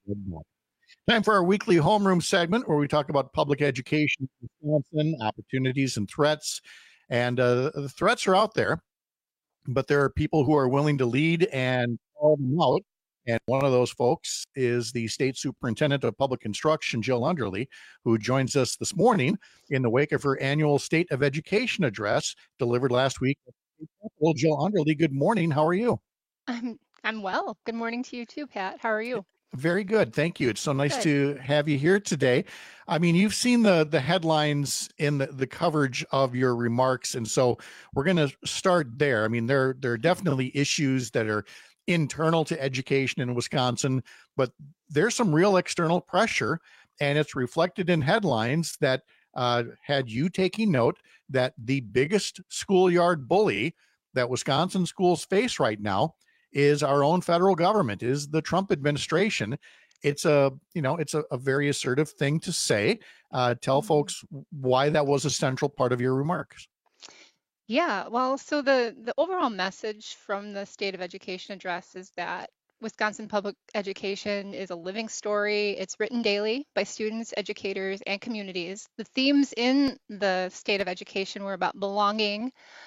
Time for our weekly homeroom segment where we talk about public education in Wisconsin, opportunities and threats. And uh, the threats are out there, but there are people who are willing to lead and call them out. And one of those folks is the State Superintendent of Public Instruction, Jill Underly, who joins us this morning in the wake of her annual State of Education address delivered last week. Well, Jill Underly, good morning. How are you? I'm I'm well. Good morning to you too, Pat. How are you? Very good. Thank you. It's so nice Good. to have you here today. I mean, you've seen the the headlines in the, the coverage of your remarks. And so we're going to start there. I mean, there, there are definitely issues that are internal to education in Wisconsin, but there's some real external pressure, and it's reflected in headlines that uh, had you taking note that the biggest schoolyard bully that Wisconsin schools face right now is our own federal government, is the Trump administration. It's a, you know, it's a, a very assertive thing to say. Uh, tell folks why that was a central part of your remarks. Yeah, well, so the the overall message from the State of Education address is that Wisconsin public education is a living story. It's written daily by students, educators, and communities. The themes in the State of Education were about belonging,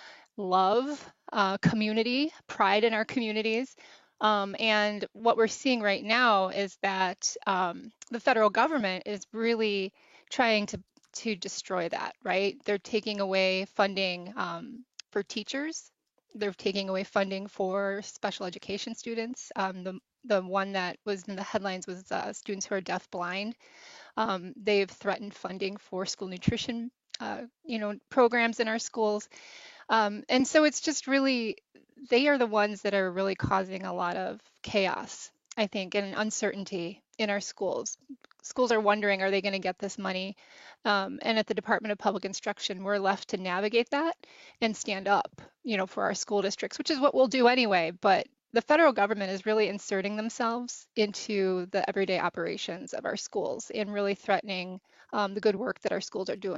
love, uh, community, pride in our communities. Um, and what we're seeing right now is that um, the federal government is really trying to to destroy that, right? They're taking away funding um, for teachers. They're taking away funding for special education students. Um, the the one that was in the headlines was uh, students who are deafblind. Um, they've threatened funding for school nutrition, uh, you know, programs in our schools. Um, and so it's just really, they are the ones that are really causing a lot of chaos, I think, and uncertainty in our schools. Schools are wondering, are they going to get this money? Um, and at the Department of Public Instruction, we're left to navigate that and stand up, you know, for our school districts, which is what we'll do anyway. But the federal government is really inserting themselves into the everyday operations of our schools and really threatening um, the good work that our schools are doing.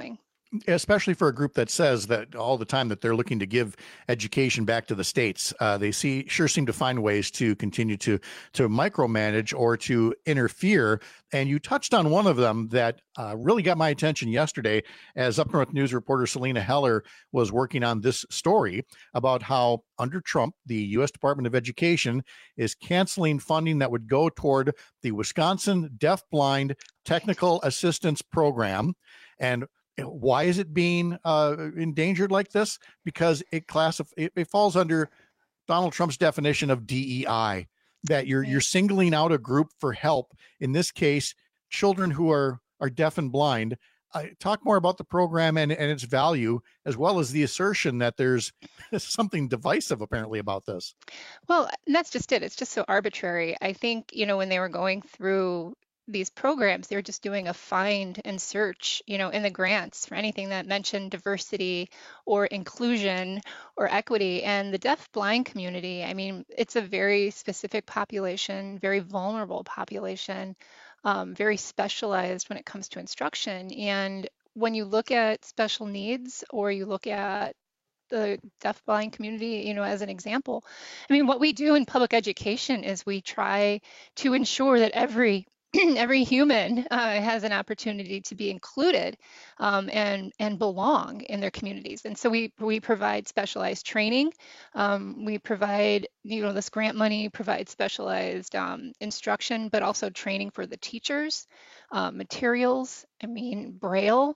especially for a group that says that all the time that they're looking to give education back to the states. Uh, they see sure seem to find ways to continue to to micromanage or to interfere. And you touched on one of them that uh, really got my attention yesterday, as Up North News reporter Selena Heller was working on this story about how under Trump, the U S Department of Education is canceling funding that would go toward the Wisconsin Deafblind Technical Assistance Program. And why is it being uh, endangered like this? Because it classif- it, it falls under Donald Trump's definition of D E I, that you're you're singling out a group for help. In this case, children who are are deaf and blind. Uh, talk more about the program and, and its value, as well as the assertion that there's something divisive apparently about this. Well, and that's just it. It's just so arbitrary. I think, you know, when they were going through these programs, they're just doing a find and search, you know, in the grants for anything that mentioned diversity or inclusion or equity. And the deaf blind community, I mean, it's a very specific population, very vulnerable population, um, very specialized when it comes to instruction. And when you look at special needs, or you look at the deaf blind community, you know, as an example, I mean, what we do in public education is we try to ensure that every every human uh, has an opportunity to be included um, and and belong in their communities. And so we we provide specialized training. Um, we provide, you know, this grant money provides specialized um, instruction, but also training for the teachers, uh, materials. I mean, Braille.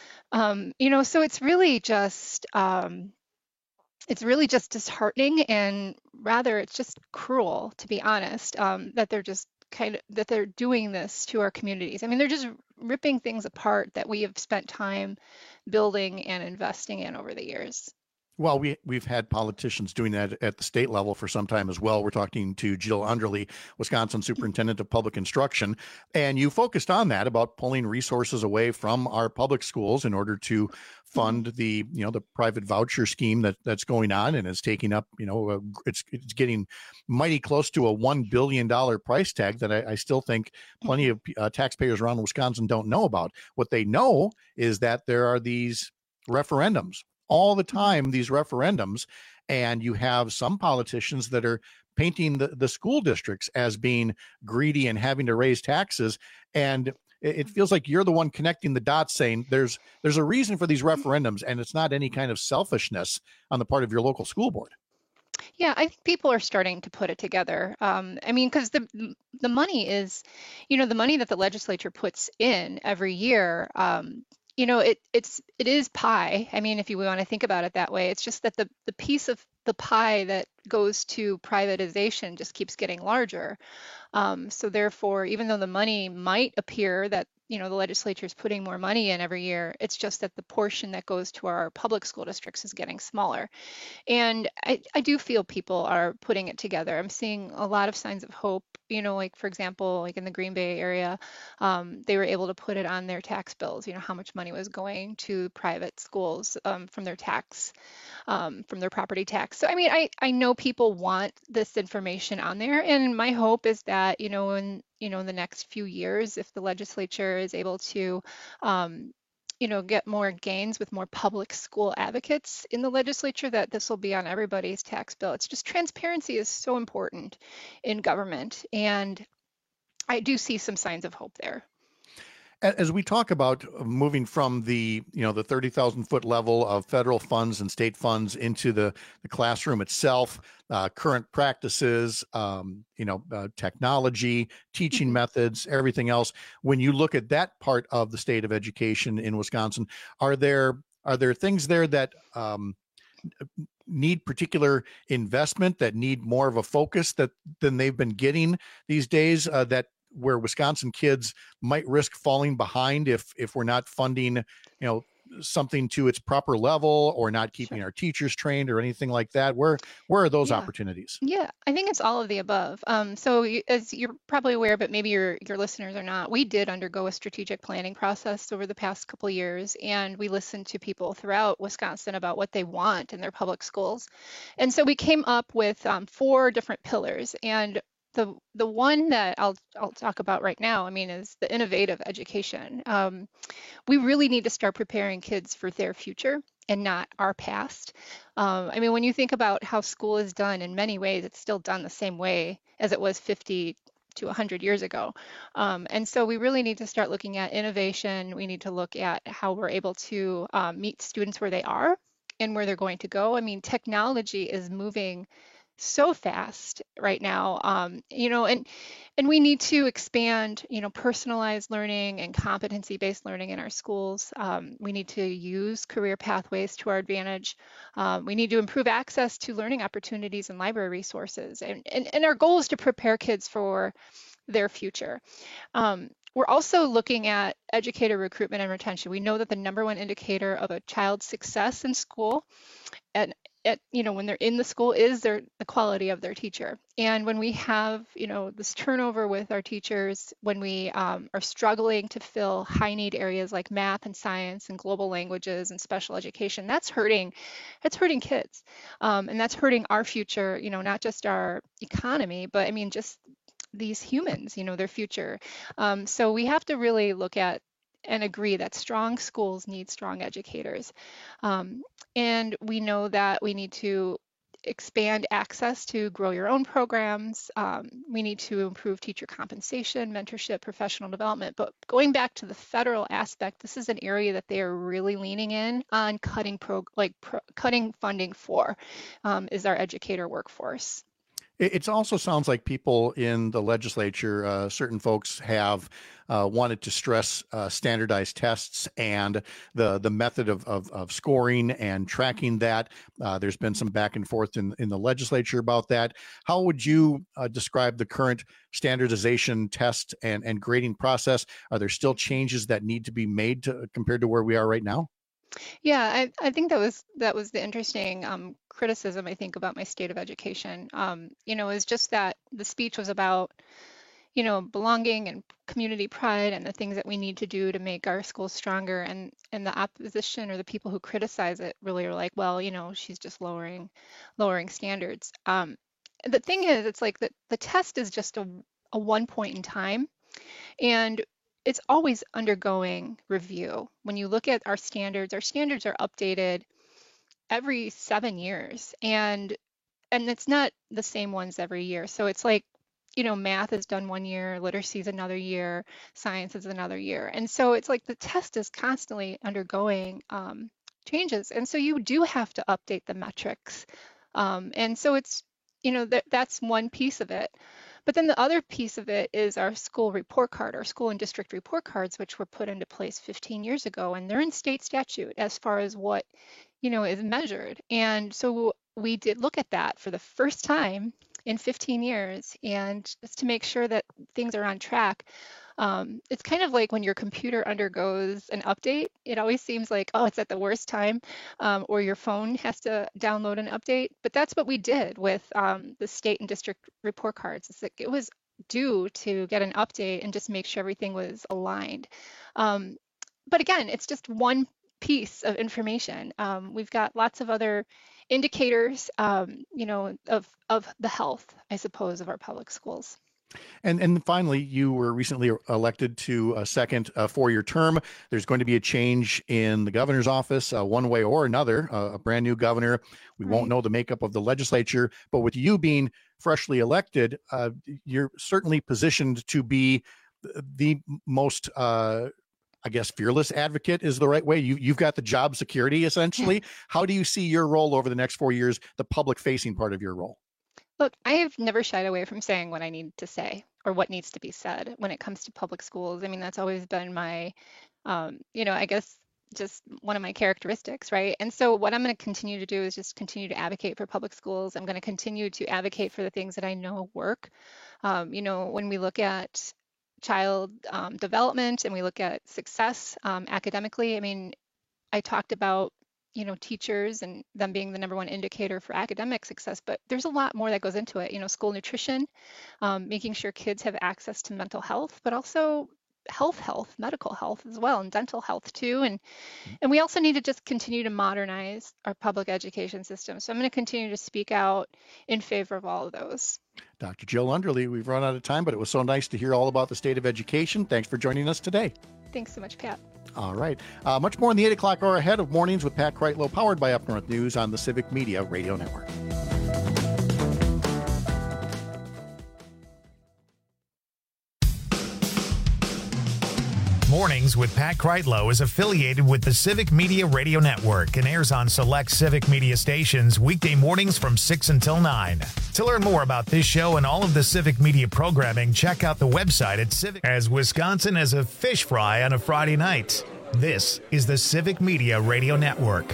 Um, you know, so it's really just um, it's really just disheartening, and rather it's just cruel, to be honest, um, that they're just kind of that they're doing this to our communities. I mean, they're just ripping things apart that we have spent time building and investing in over the years. Well, we, we've had politicians doing that at the state level for some time as well. We're talking to Jill Underly, Wisconsin Superintendent of Public Instruction, and you focused on that, about pulling resources away from our public schools in order to fund the, you know, the private voucher scheme that that's going on and is taking up, you know, a, it's it's getting mighty close to a one billion dollars price tag that I, I still think plenty of uh, taxpayers around Wisconsin don't know about. What they know is that there are these referendums all the time, these referendums, and you have some politicians that are painting the, the school districts as being greedy and having to raise taxes. And it, it feels like you're the one connecting the dots, saying there's there's a reason for these referendums, and it's not any kind of selfishness on the part of your local school board. Yeah, I think people are starting to put it together. Um, I mean, because the the money is, you know, the money that the legislature puts in every year. Um, you know, it it's it is pie. I mean, if you want to think about it that way, it's just that the the piece of the pie that goes to privatization just keeps getting larger. Um, so therefore, even though the money might appear that, you know, the legislature is putting more money in every year, it's just that the portion that goes to our public school districts is getting smaller. And I, I do feel people are putting it together. I'm seeing a lot of signs of hope. You know, like, for example, like in the Green Bay area, um, they were able to put it on their tax bills, you know, how much money was going to private schools um, from their tax, um, from their property tax. So, I mean, I, I know people want this information on there. And my hope is that, you know, in, you know, in the next few years, if the legislature is able to, um, you know, get more gains with more public school advocates in the legislature, that this will be on everybody's tax bill. It's just transparency is so important in government. And I do see some signs of hope there. As we talk about moving from the, you know, the thirty thousand foot level of federal funds and state funds into the, the classroom itself, uh, current practices, um, you know, uh, technology, teaching methods, everything else. When you look at that part of the state of education in Wisconsin, are there are there things there that um, need particular investment, that need more of a focus that than they've been getting these days, uh, that where Wisconsin kids might risk falling behind if if we're not funding, you know, something to its proper level, or not keeping sure. our teachers trained or anything like that? Where where are those yeah. opportunities? Yeah, I think it's all of the above. Um, so you, as you're probably aware, but maybe your your listeners are not, we did undergo a strategic planning process over the past couple of years, and we listened to people throughout Wisconsin about what they want in their public schools. And so we came up with um, four different pillars. And the the one that I'll I'll talk about right now, I mean, is the innovative education. Um, we really need to start preparing kids for their future and not our past. Um, I mean, when you think about how school is done, in many ways, it's still done the same way as it was fifty to one hundred years ago. Um, and so we really need to start looking at innovation. We need to look at how we're able to um, meet students where they are and where they're going to go. I mean, technology is moving so fast right now, um, you know, and and we need to expand, you know, personalized learning and competency-based learning in our schools. Um, we need to use career pathways to our advantage. Um, we need to improve access to learning opportunities and library resources. And, and, and our goal is to prepare kids for their future. Um, we're also looking at educator recruitment and retention. We know that the number one indicator of a child's success in school and at, you know, when they're in the school is their the quality of their teacher. And when we have, you know, this turnover with our teachers, when we um, are struggling to fill high need areas like math and science and global languages and special education, that's hurting, that's hurting kids. Um, and that's hurting our future, you know, not just our economy, but I mean, just these humans, you know, their future. Um, so we have to really look at and agree that strong schools need strong educators. Um, and we know that we need to expand access to grow your own programs. Um, we need to improve teacher compensation, mentorship, professional development. But going back to the federal aspect, this is an area that they are really leaning in on cutting pro, like pro, cutting funding for, um, is our educator workforce. It also sounds like people in the legislature, uh, certain folks have uh, wanted to stress uh, standardized tests and the the method of, of, of scoring and tracking that. Uh, there's been some back and forth in, in the legislature about that. How would you uh, describe the current standardization test and, and grading process? Are there still changes that need to be made to, compared to where we are right now? Yeah, I, I think that was that was the interesting um, criticism, I think, about my state of education. Um, you know, is just that the speech was about, you know, belonging and community pride and the things that we need to do to make our schools stronger. And and the opposition or the people who criticize it really are like, well, you know, she's just lowering lowering standards. Um, the thing is, it's like the, the test is just a, a one point in time. And it's always undergoing review. When you look at our standards, our standards are updated every seven years, and and it's not the same ones every year. So it's like, you know, math is done one year, literacy is another year, science is another year, and so it's like the test is constantly undergoing um, changes, and so you do have to update the metrics, um, and so it's, you know, that that's one piece of it. But then the other piece of it is our school report card, our school and district report cards, which were put into place fifteen years ago, and they're in state statute as far as what, you know, is measured. And so we did look at that for the first time in fifteen years, and just to make sure that things are on track. Um, it's kind of like when your computer undergoes an update, it always seems like, oh, it's at the worst time, um, or your phone has to download an update. But that's what we did with um, the state and district report cards. It's like it was due to get an update and just make sure everything was aligned. Um, but again, it's just one piece of information. Um, we've got lots of other indicators, um, you know, of, of the health, I suppose, of our public schools. And and finally, you were recently elected to a second uh, four-year term. There's going to be a change in the governor's office, uh, one way or another, uh, a brand new governor. We right. won't know the makeup of the legislature, but with you being freshly elected, uh, you're certainly positioned to be the most, uh, I guess, fearless advocate is the right way. You, you've got the job security, essentially. How do you see your role over the next four years, the public-facing part of your role? Look, I have never shied away from saying what I need to say or what needs to be said when it comes to public schools. I mean, that's always been my, um, you know, I guess just one of my characteristics, right? And so what I'm going to continue to do is just continue to advocate for public schools. I'm going to continue to advocate for the things that I know work. Um, you know, when we look at child um, development and we look at success um, academically, I mean, I talked about you know, teachers and them being the number one indicator for academic success, but there's a lot more that goes into it. You know, school nutrition, um, making sure kids have access to mental health, but also health health, medical health as well, and dental health too. And and we also need to just continue to modernize our public education system. So I'm going to continue to speak out in favor of all of those. Doctor Jill Underly, we've run out of time, but it was so nice to hear all about the state of education. Thanks for joining us today. Thanks so much, Pat. All right. Uh, much more in the eight o'clock hour ahead of Mornings with Pat Kreitlow, powered by Up North News on the Civic Media Radio Network. Mornings with Pat Kreitlow is affiliated with the Civic Media Radio Network and airs on select Civic Media stations weekday mornings from six until nine. To learn more about this show and all of the Civic Media programming, check out the website at Civic. As Wisconsin has a fish fry on a Friday night, this is the Civic Media Radio Network.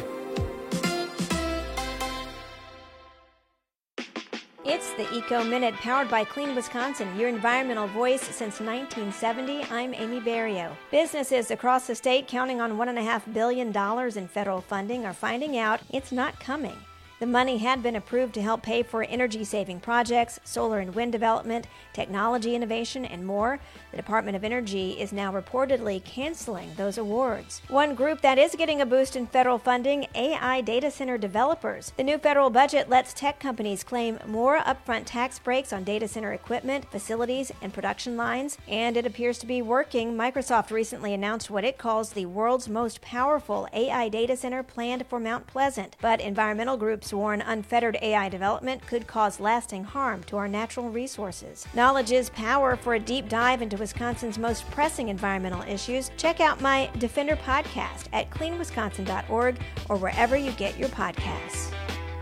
It's the Eco Minute, powered by Clean Wisconsin, your environmental voice since nineteen seventy. I'm Amy Barrio. Businesses across the state counting on one point five billion dollars in federal funding are finding out it's not coming. The money had been approved to help pay for energy-saving projects, solar and wind development, technology innovation, and more. The Department of Energy is now reportedly canceling those awards. One group that is getting a boost in federal funding, A I data center developers. The new federal budget lets tech companies claim more upfront tax breaks on data center equipment, facilities, and production lines, and it appears to be working. Microsoft recently announced what it calls the world's most powerful A I data center planned for Mount Pleasant, but environmental groups warn unfettered A I development could cause lasting harm to our natural resources. Knowledge is power. For a deep dive into Wisconsin's most pressing environmental issues, check out my Defender podcast at clean wisconsin dot org or wherever you get your podcasts.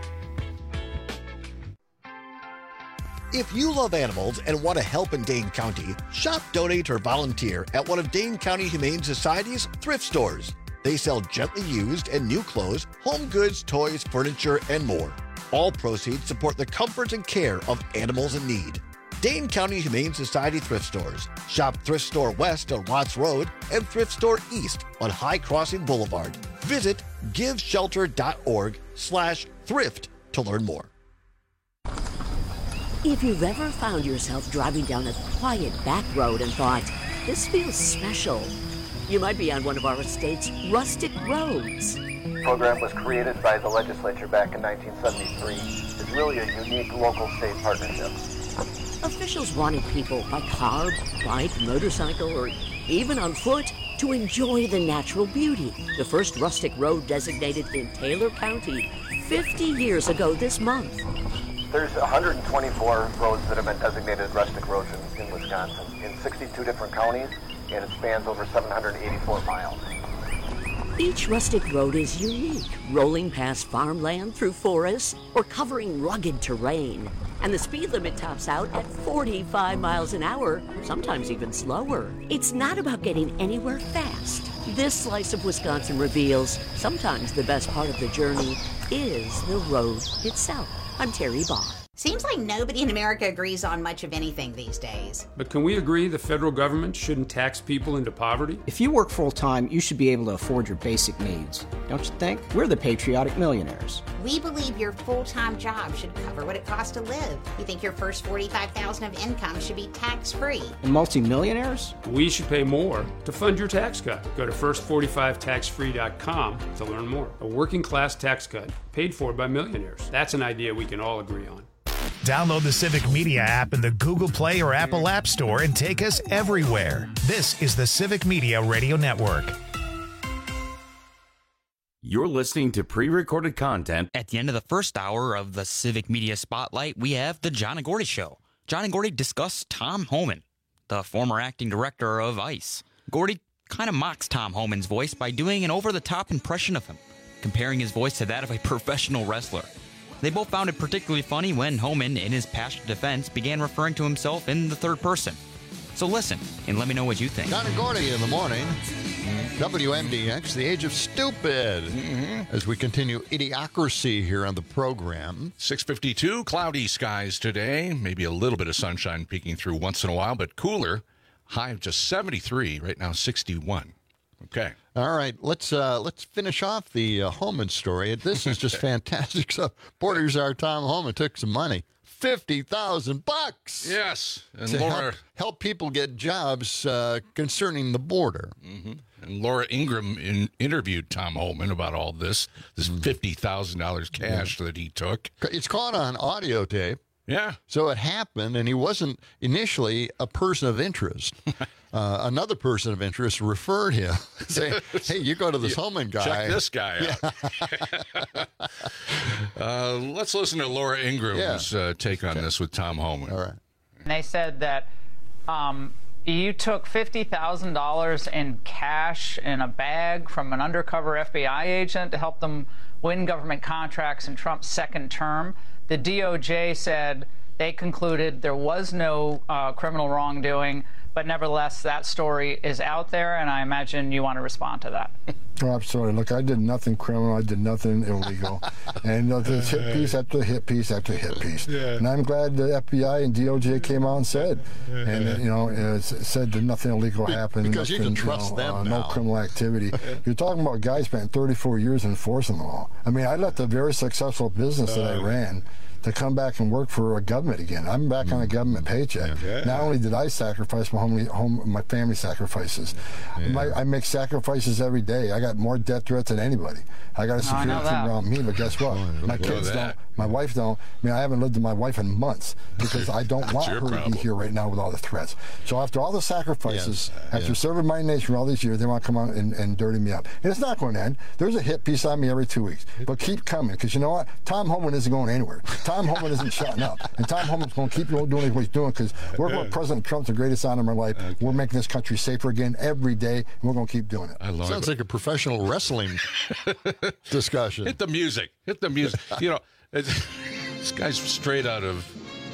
If you love animals and want to help in Dane County, shop, donate, or volunteer at one of Dane County Humane Society's thrift stores. They sell gently used and new clothes, home goods, toys, furniture, and more. All proceeds support the comfort and care of animals in need. Dane County Humane Society thrift stores. Shop Thrift Store West on Watts Road and Thrift Store East on High Crossing Boulevard. Visit giveshelter.org slash thrift to learn more. If you've ever found yourself driving down a quiet back road and thought, this feels special, you might be on one of our state's rustic roads. The program was created by the legislature back in nineteen seventy-three. It's really a unique local-state partnership. Officials wanted people by car, bike, motorcycle, or even on foot to enjoy the natural beauty. The first rustic road designated in Taylor County fifty years ago this month. There's one hundred twenty-four roads that have been designated rustic roads in, in Wisconsin in sixty-two different counties, and it spans over seven hundred eighty-four miles. Each rustic road is unique, rolling past farmland through forests or covering rugged terrain. And the speed limit tops out at forty-five miles an hour, sometimes even slower. It's not about getting anywhere fast. This slice of Wisconsin reveals sometimes the best part of the journey is the road itself. I'm Terry Baugh. Seems like nobody in America agrees on much of anything these days. But can we agree the federal government shouldn't tax people into poverty? If you work full-time, you should be able to afford your basic needs. Don't you think? We're the patriotic millionaires. We believe your full-time job should cover what it costs to live. You think your first forty-five thousand dollars of income should be tax-free. And multimillionaires? We should pay more to fund your tax cut. Go to first forty-five tax free dot com to learn more. A working-class tax cut paid for by millionaires. That's an idea we can all agree on. Download the Civic Media app in the Google Play or Apple App Store and take us everywhere. This is the Civic Media Radio Network. You're listening to pre-recorded content. At the end of the first hour of the Civic Media Spotlight, we have the John and Gordy Show. John and Gordy discuss Tom Homan, the former acting director of ICE. Gordy kind of mocks Tom Homan's voice by doing an over-the-top impression of him, comparing his voice to that of a professional wrestler. They both found it particularly funny when Homan, in his passionate defense, began referring to himself in the third person. So listen, and let me know what you think. John and Gordy in the morning. W M D X, the age of stupid. Mm-hmm. As we continue idiocracy here on the program. six fifty-two, cloudy skies today. Maybe a little bit of sunshine peeking through once in a while, but cooler. High of just seventy-three, right now sixty-one. Okay. All right, let's uh, let's finish off the uh, Homan story. This is just fantastic stuff. Borders our Tom Homan took some money. fifty thousand bucks. Yes. And to Laura help, help people get jobs uh, concerning the border. Mm-hmm. And Laura Ingraham in, interviewed Tom Homan about all this, this fifty thousand dollars cash yeah. that he took. It's caught on audio tape. Yeah. So it happened, and he wasn't initially a person of interest. Uh, another person of interest referred him, saying, hey, you go to this yeah, Homan guy. Check this guy out. Yeah. uh, let's listen to Laura Ingram's yeah. uh, take on okay. this with Tom Homan. All right. They said that um, you took fifty thousand dollars in cash in a bag from an undercover F B I agent to help them win government contracts in Trump's second term. The D O J said they concluded there was no uh, criminal wrongdoing, but nevertheless, that story is out there, and I imagine you want to respond to that. Oh, absolutely. Look, I did nothing criminal. I did nothing illegal. And uh, there's hit piece after hit piece after hit piece. Yeah. And I'm glad the F B I and D O J came out and said, and uh, you know, uh, said that nothing illegal happened. Because nothing, you can trust you know, them uh, now. No criminal activity. You're talking about guys spent thirty-four years enforcing the law. I mean, I left a very successful business that I ran to come back and work for a government again. I'm back mm. on a government paycheck. Yeah. Not only did I sacrifice my home, home my family sacrifices, yeah. my, I make sacrifices every day. I got more death threats than anybody. I got a security team around me, but guess what? Oh, my kids don't. My wife don't. I mean, I haven't lived with my wife in months because I don't want her problem. to be here right now with all the threats. So after all the sacrifices, yes. after yeah. serving my nation for all these years, they want to come out and, and dirty me up. And it's not going to end. There's a hit piece on me every two weeks. But keep coming, because you know what? Tom Homan isn't going anywhere. Tom Homan isn't shutting up. And Tom Homan's going to keep doing what he's doing, because we're going President Trump's the greatest honor of my life. Okay. We're making this country safer again every day, and we're going to keep doing it. I love Sounds it. like a professional wrestling discussion. Hit the music. Hit the music. You know, it's, this guy's straight out of,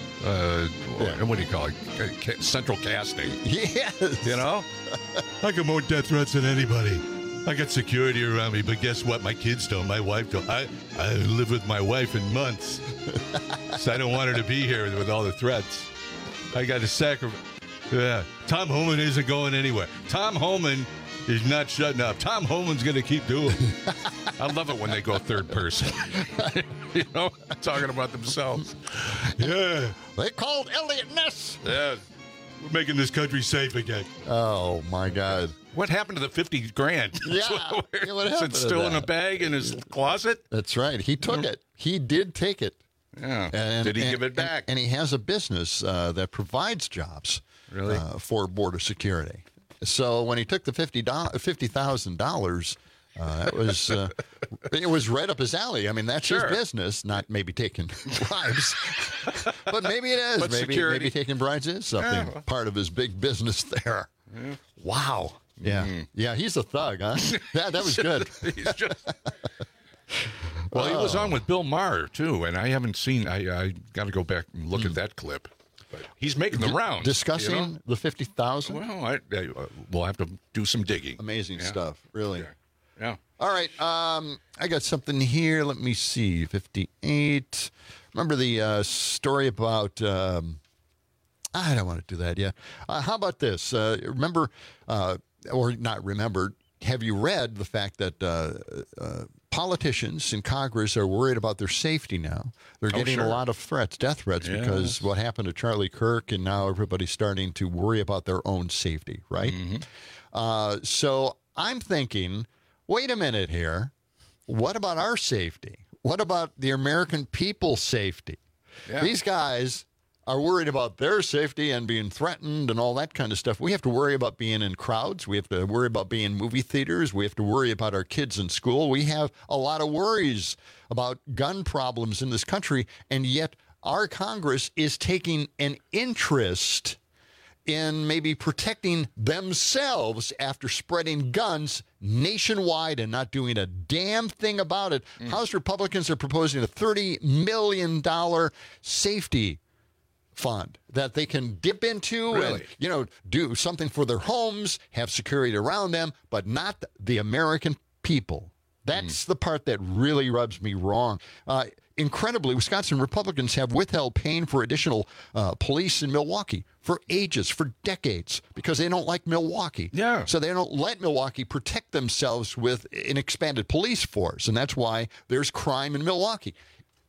uh, yeah. what do you call it? Central casting. Yes. You know? I got more death threats than anybody. I got security around me, but guess what? My kids don't. My wife don't. I, I live with my wife in months. So I don't want her to be here with all the threats. I got to sacrifice. Yeah. Tom Homan isn't going anywhere. Tom Homan is not shutting up. Tom Homan's going to keep doing it. I love it when they go third person. You know, talking about themselves. Yeah. They called Elliot Ness. Yeah. We're making this country safe again. Oh, my God. What happened to the fifty grand? Yeah. yeah what Is it still in a bag in his closet? That's right. He took it. He did take it. Yeah. And, did he and, give it back? And, and he has a business uh, that provides jobs really? uh, for border security. So when he took the fifty thousand dollars, uh, that was uh, it was right up his alley. I mean, that's sure. his business, not maybe taking bribes. But maybe it is. But maybe, security. maybe taking bribes is something, yeah. part of his big business there. Yeah. Wow. Yeah. Mm-hmm. Yeah, he's a thug, huh? Yeah, that was good. He's just... Well, he was on with Bill Maher, too, and I haven't seen, I, I got to go back and look mm. at that clip. But he's making the rounds. Discussing you know? the fifty thousand? Well, I, I, uh, we'll have to do some digging. Amazing yeah. stuff, really. Yeah. yeah. All right, um, I got something here. Let me see. fifty-eight. Remember the uh, story about... Um, I don't want to do that yet. Uh, how about this? Uh, remember, uh, or not remember, have you read the fact that uh, uh, politicians in Congress are worried about their safety now? They're Oh, getting sure. a lot of threats, death threats, Yes. because what happened to Charlie Kirk, and now everybody's starting to worry about their own safety, right? Mm-hmm. Uh, so I'm thinking, wait a minute here. What about our safety? What about the American people's safety? Yeah. These guys are worried about their safety and being threatened and all that kind of stuff. We have to worry about being in crowds. We have to worry about being in movie theaters. We have to worry about our kids in school. We have a lot of worries about gun problems in this country, and yet our Congress is taking an interest in maybe protecting themselves after spreading guns nationwide and not doing a damn thing about it. Mm. House Republicans are proposing a thirty million dollars safety fund that they can dip into Really? and, you know, do something for their homes, have security around them, but not the American people. That's mm. the part that really rubs me wrong. Uh, incredibly, Wisconsin Republicans have withheld paying for additional uh, police in Milwaukee for ages, for decades, because they don't like Milwaukee. Yeah. So they don't let Milwaukee protect themselves with an expanded police force, and that's why there's crime in Milwaukee.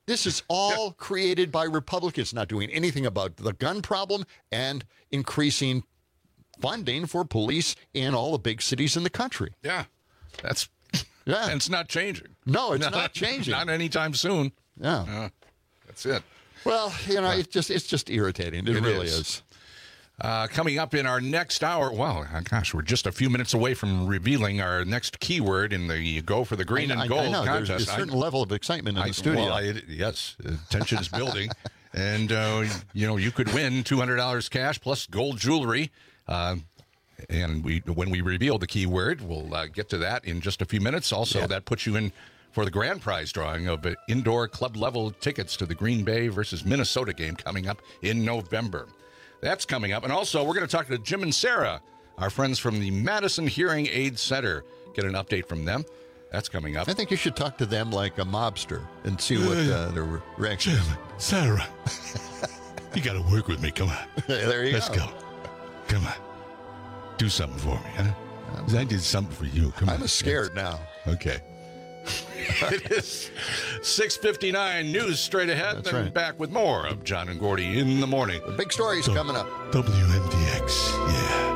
This is all Yeah. created by Republicans not doing anything about the gun problem and increasing funding for police in all the big cities in the country. Yeah, that's yeah, and it's not changing. No, it's not changing. Not anytime soon. Yeah, uh, that's it. Well, you know, it's just it's just irritating. It, It really is. is. Uh, coming up in our next hour, wow, gosh, we're just a few minutes away from revealing our next keyword in the Go for the Green I, and I- Gold I know. contest. There's a certain I, level of excitement in I- the studio. Well, I, yes, uh, tension is building. And, uh, you know, you could win two hundred dollars cash plus gold jewelry. Uh, and we, when we reveal the keyword, we'll uh, get to that in just a few minutes. Also, Yeah. that puts you in for the grand prize drawing of uh, indoor club-level tickets to the Green Bay versus Minnesota game coming up in November. That's coming up. And also, we're going to talk to Jim and Sarah, our friends from the Madison Hearing Aid Center. Get an update from them. That's coming up. I think you should talk to them like a mobster and see what uh, their re- reaction is. Sarah, you got to work with me. Come on. There you Let's go. go. Come on. Do something for me, huh? 'Cause I did something for you. Come on. I'm scared now. Okay. It is six fifty-nine. News straight ahead. That's Then right. back with more of John and Gordy in the morning. The big story's coming up. W M D X. Yeah.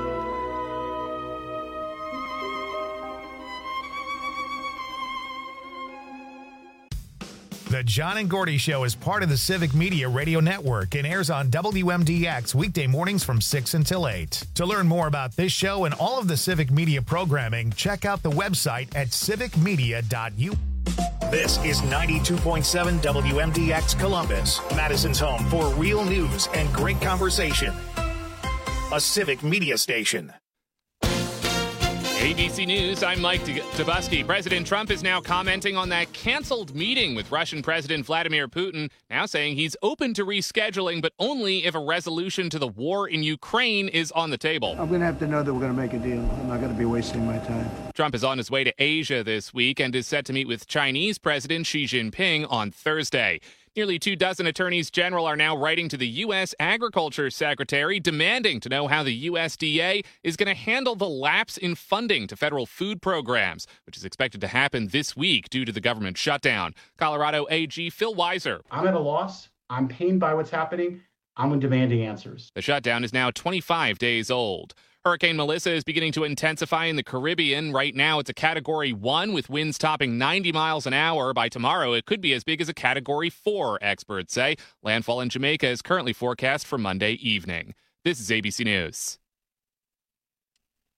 The John and Gordy Show is part of the Civic Media Radio Network and airs on W M D X weekday mornings from six until eight. To learn more about this show and all of the Civic Media programming, check out the website at civic media dot u. This is ninety-two point seven W M D X Columbus, Madison's home for real news and great conversation. A Civic Media station. A B C News, I'm Mike Tabusky. President Trump is now commenting on that canceled meeting with Russian President Vladimir Putin, now saying he's open to rescheduling, but only if a resolution to the war in Ukraine is on the table. I'm going to have to know that we're going to make a deal. I'm not going to be wasting my time. Trump is on his way to Asia this week and is set to meet with Chinese President Xi Jinping on Thursday. Nearly two dozen attorneys general are now writing to the U S Agriculture Secretary demanding to know how the U S D A is going to handle the lapse in funding to federal food programs, which is expected to happen this week due to the government shutdown. Colorado A G Phil Weiser. I'm at a loss. I'm pained by what's happening. I'm demanding answers. The shutdown is now twenty-five days old. Hurricane Melissa is beginning to intensify in the Caribbean. Right now, it's a Category one with winds topping ninety miles an hour. By tomorrow, it could be as big as a Category four, experts say. Landfall in Jamaica is currently forecast for Monday evening. This is A B C News.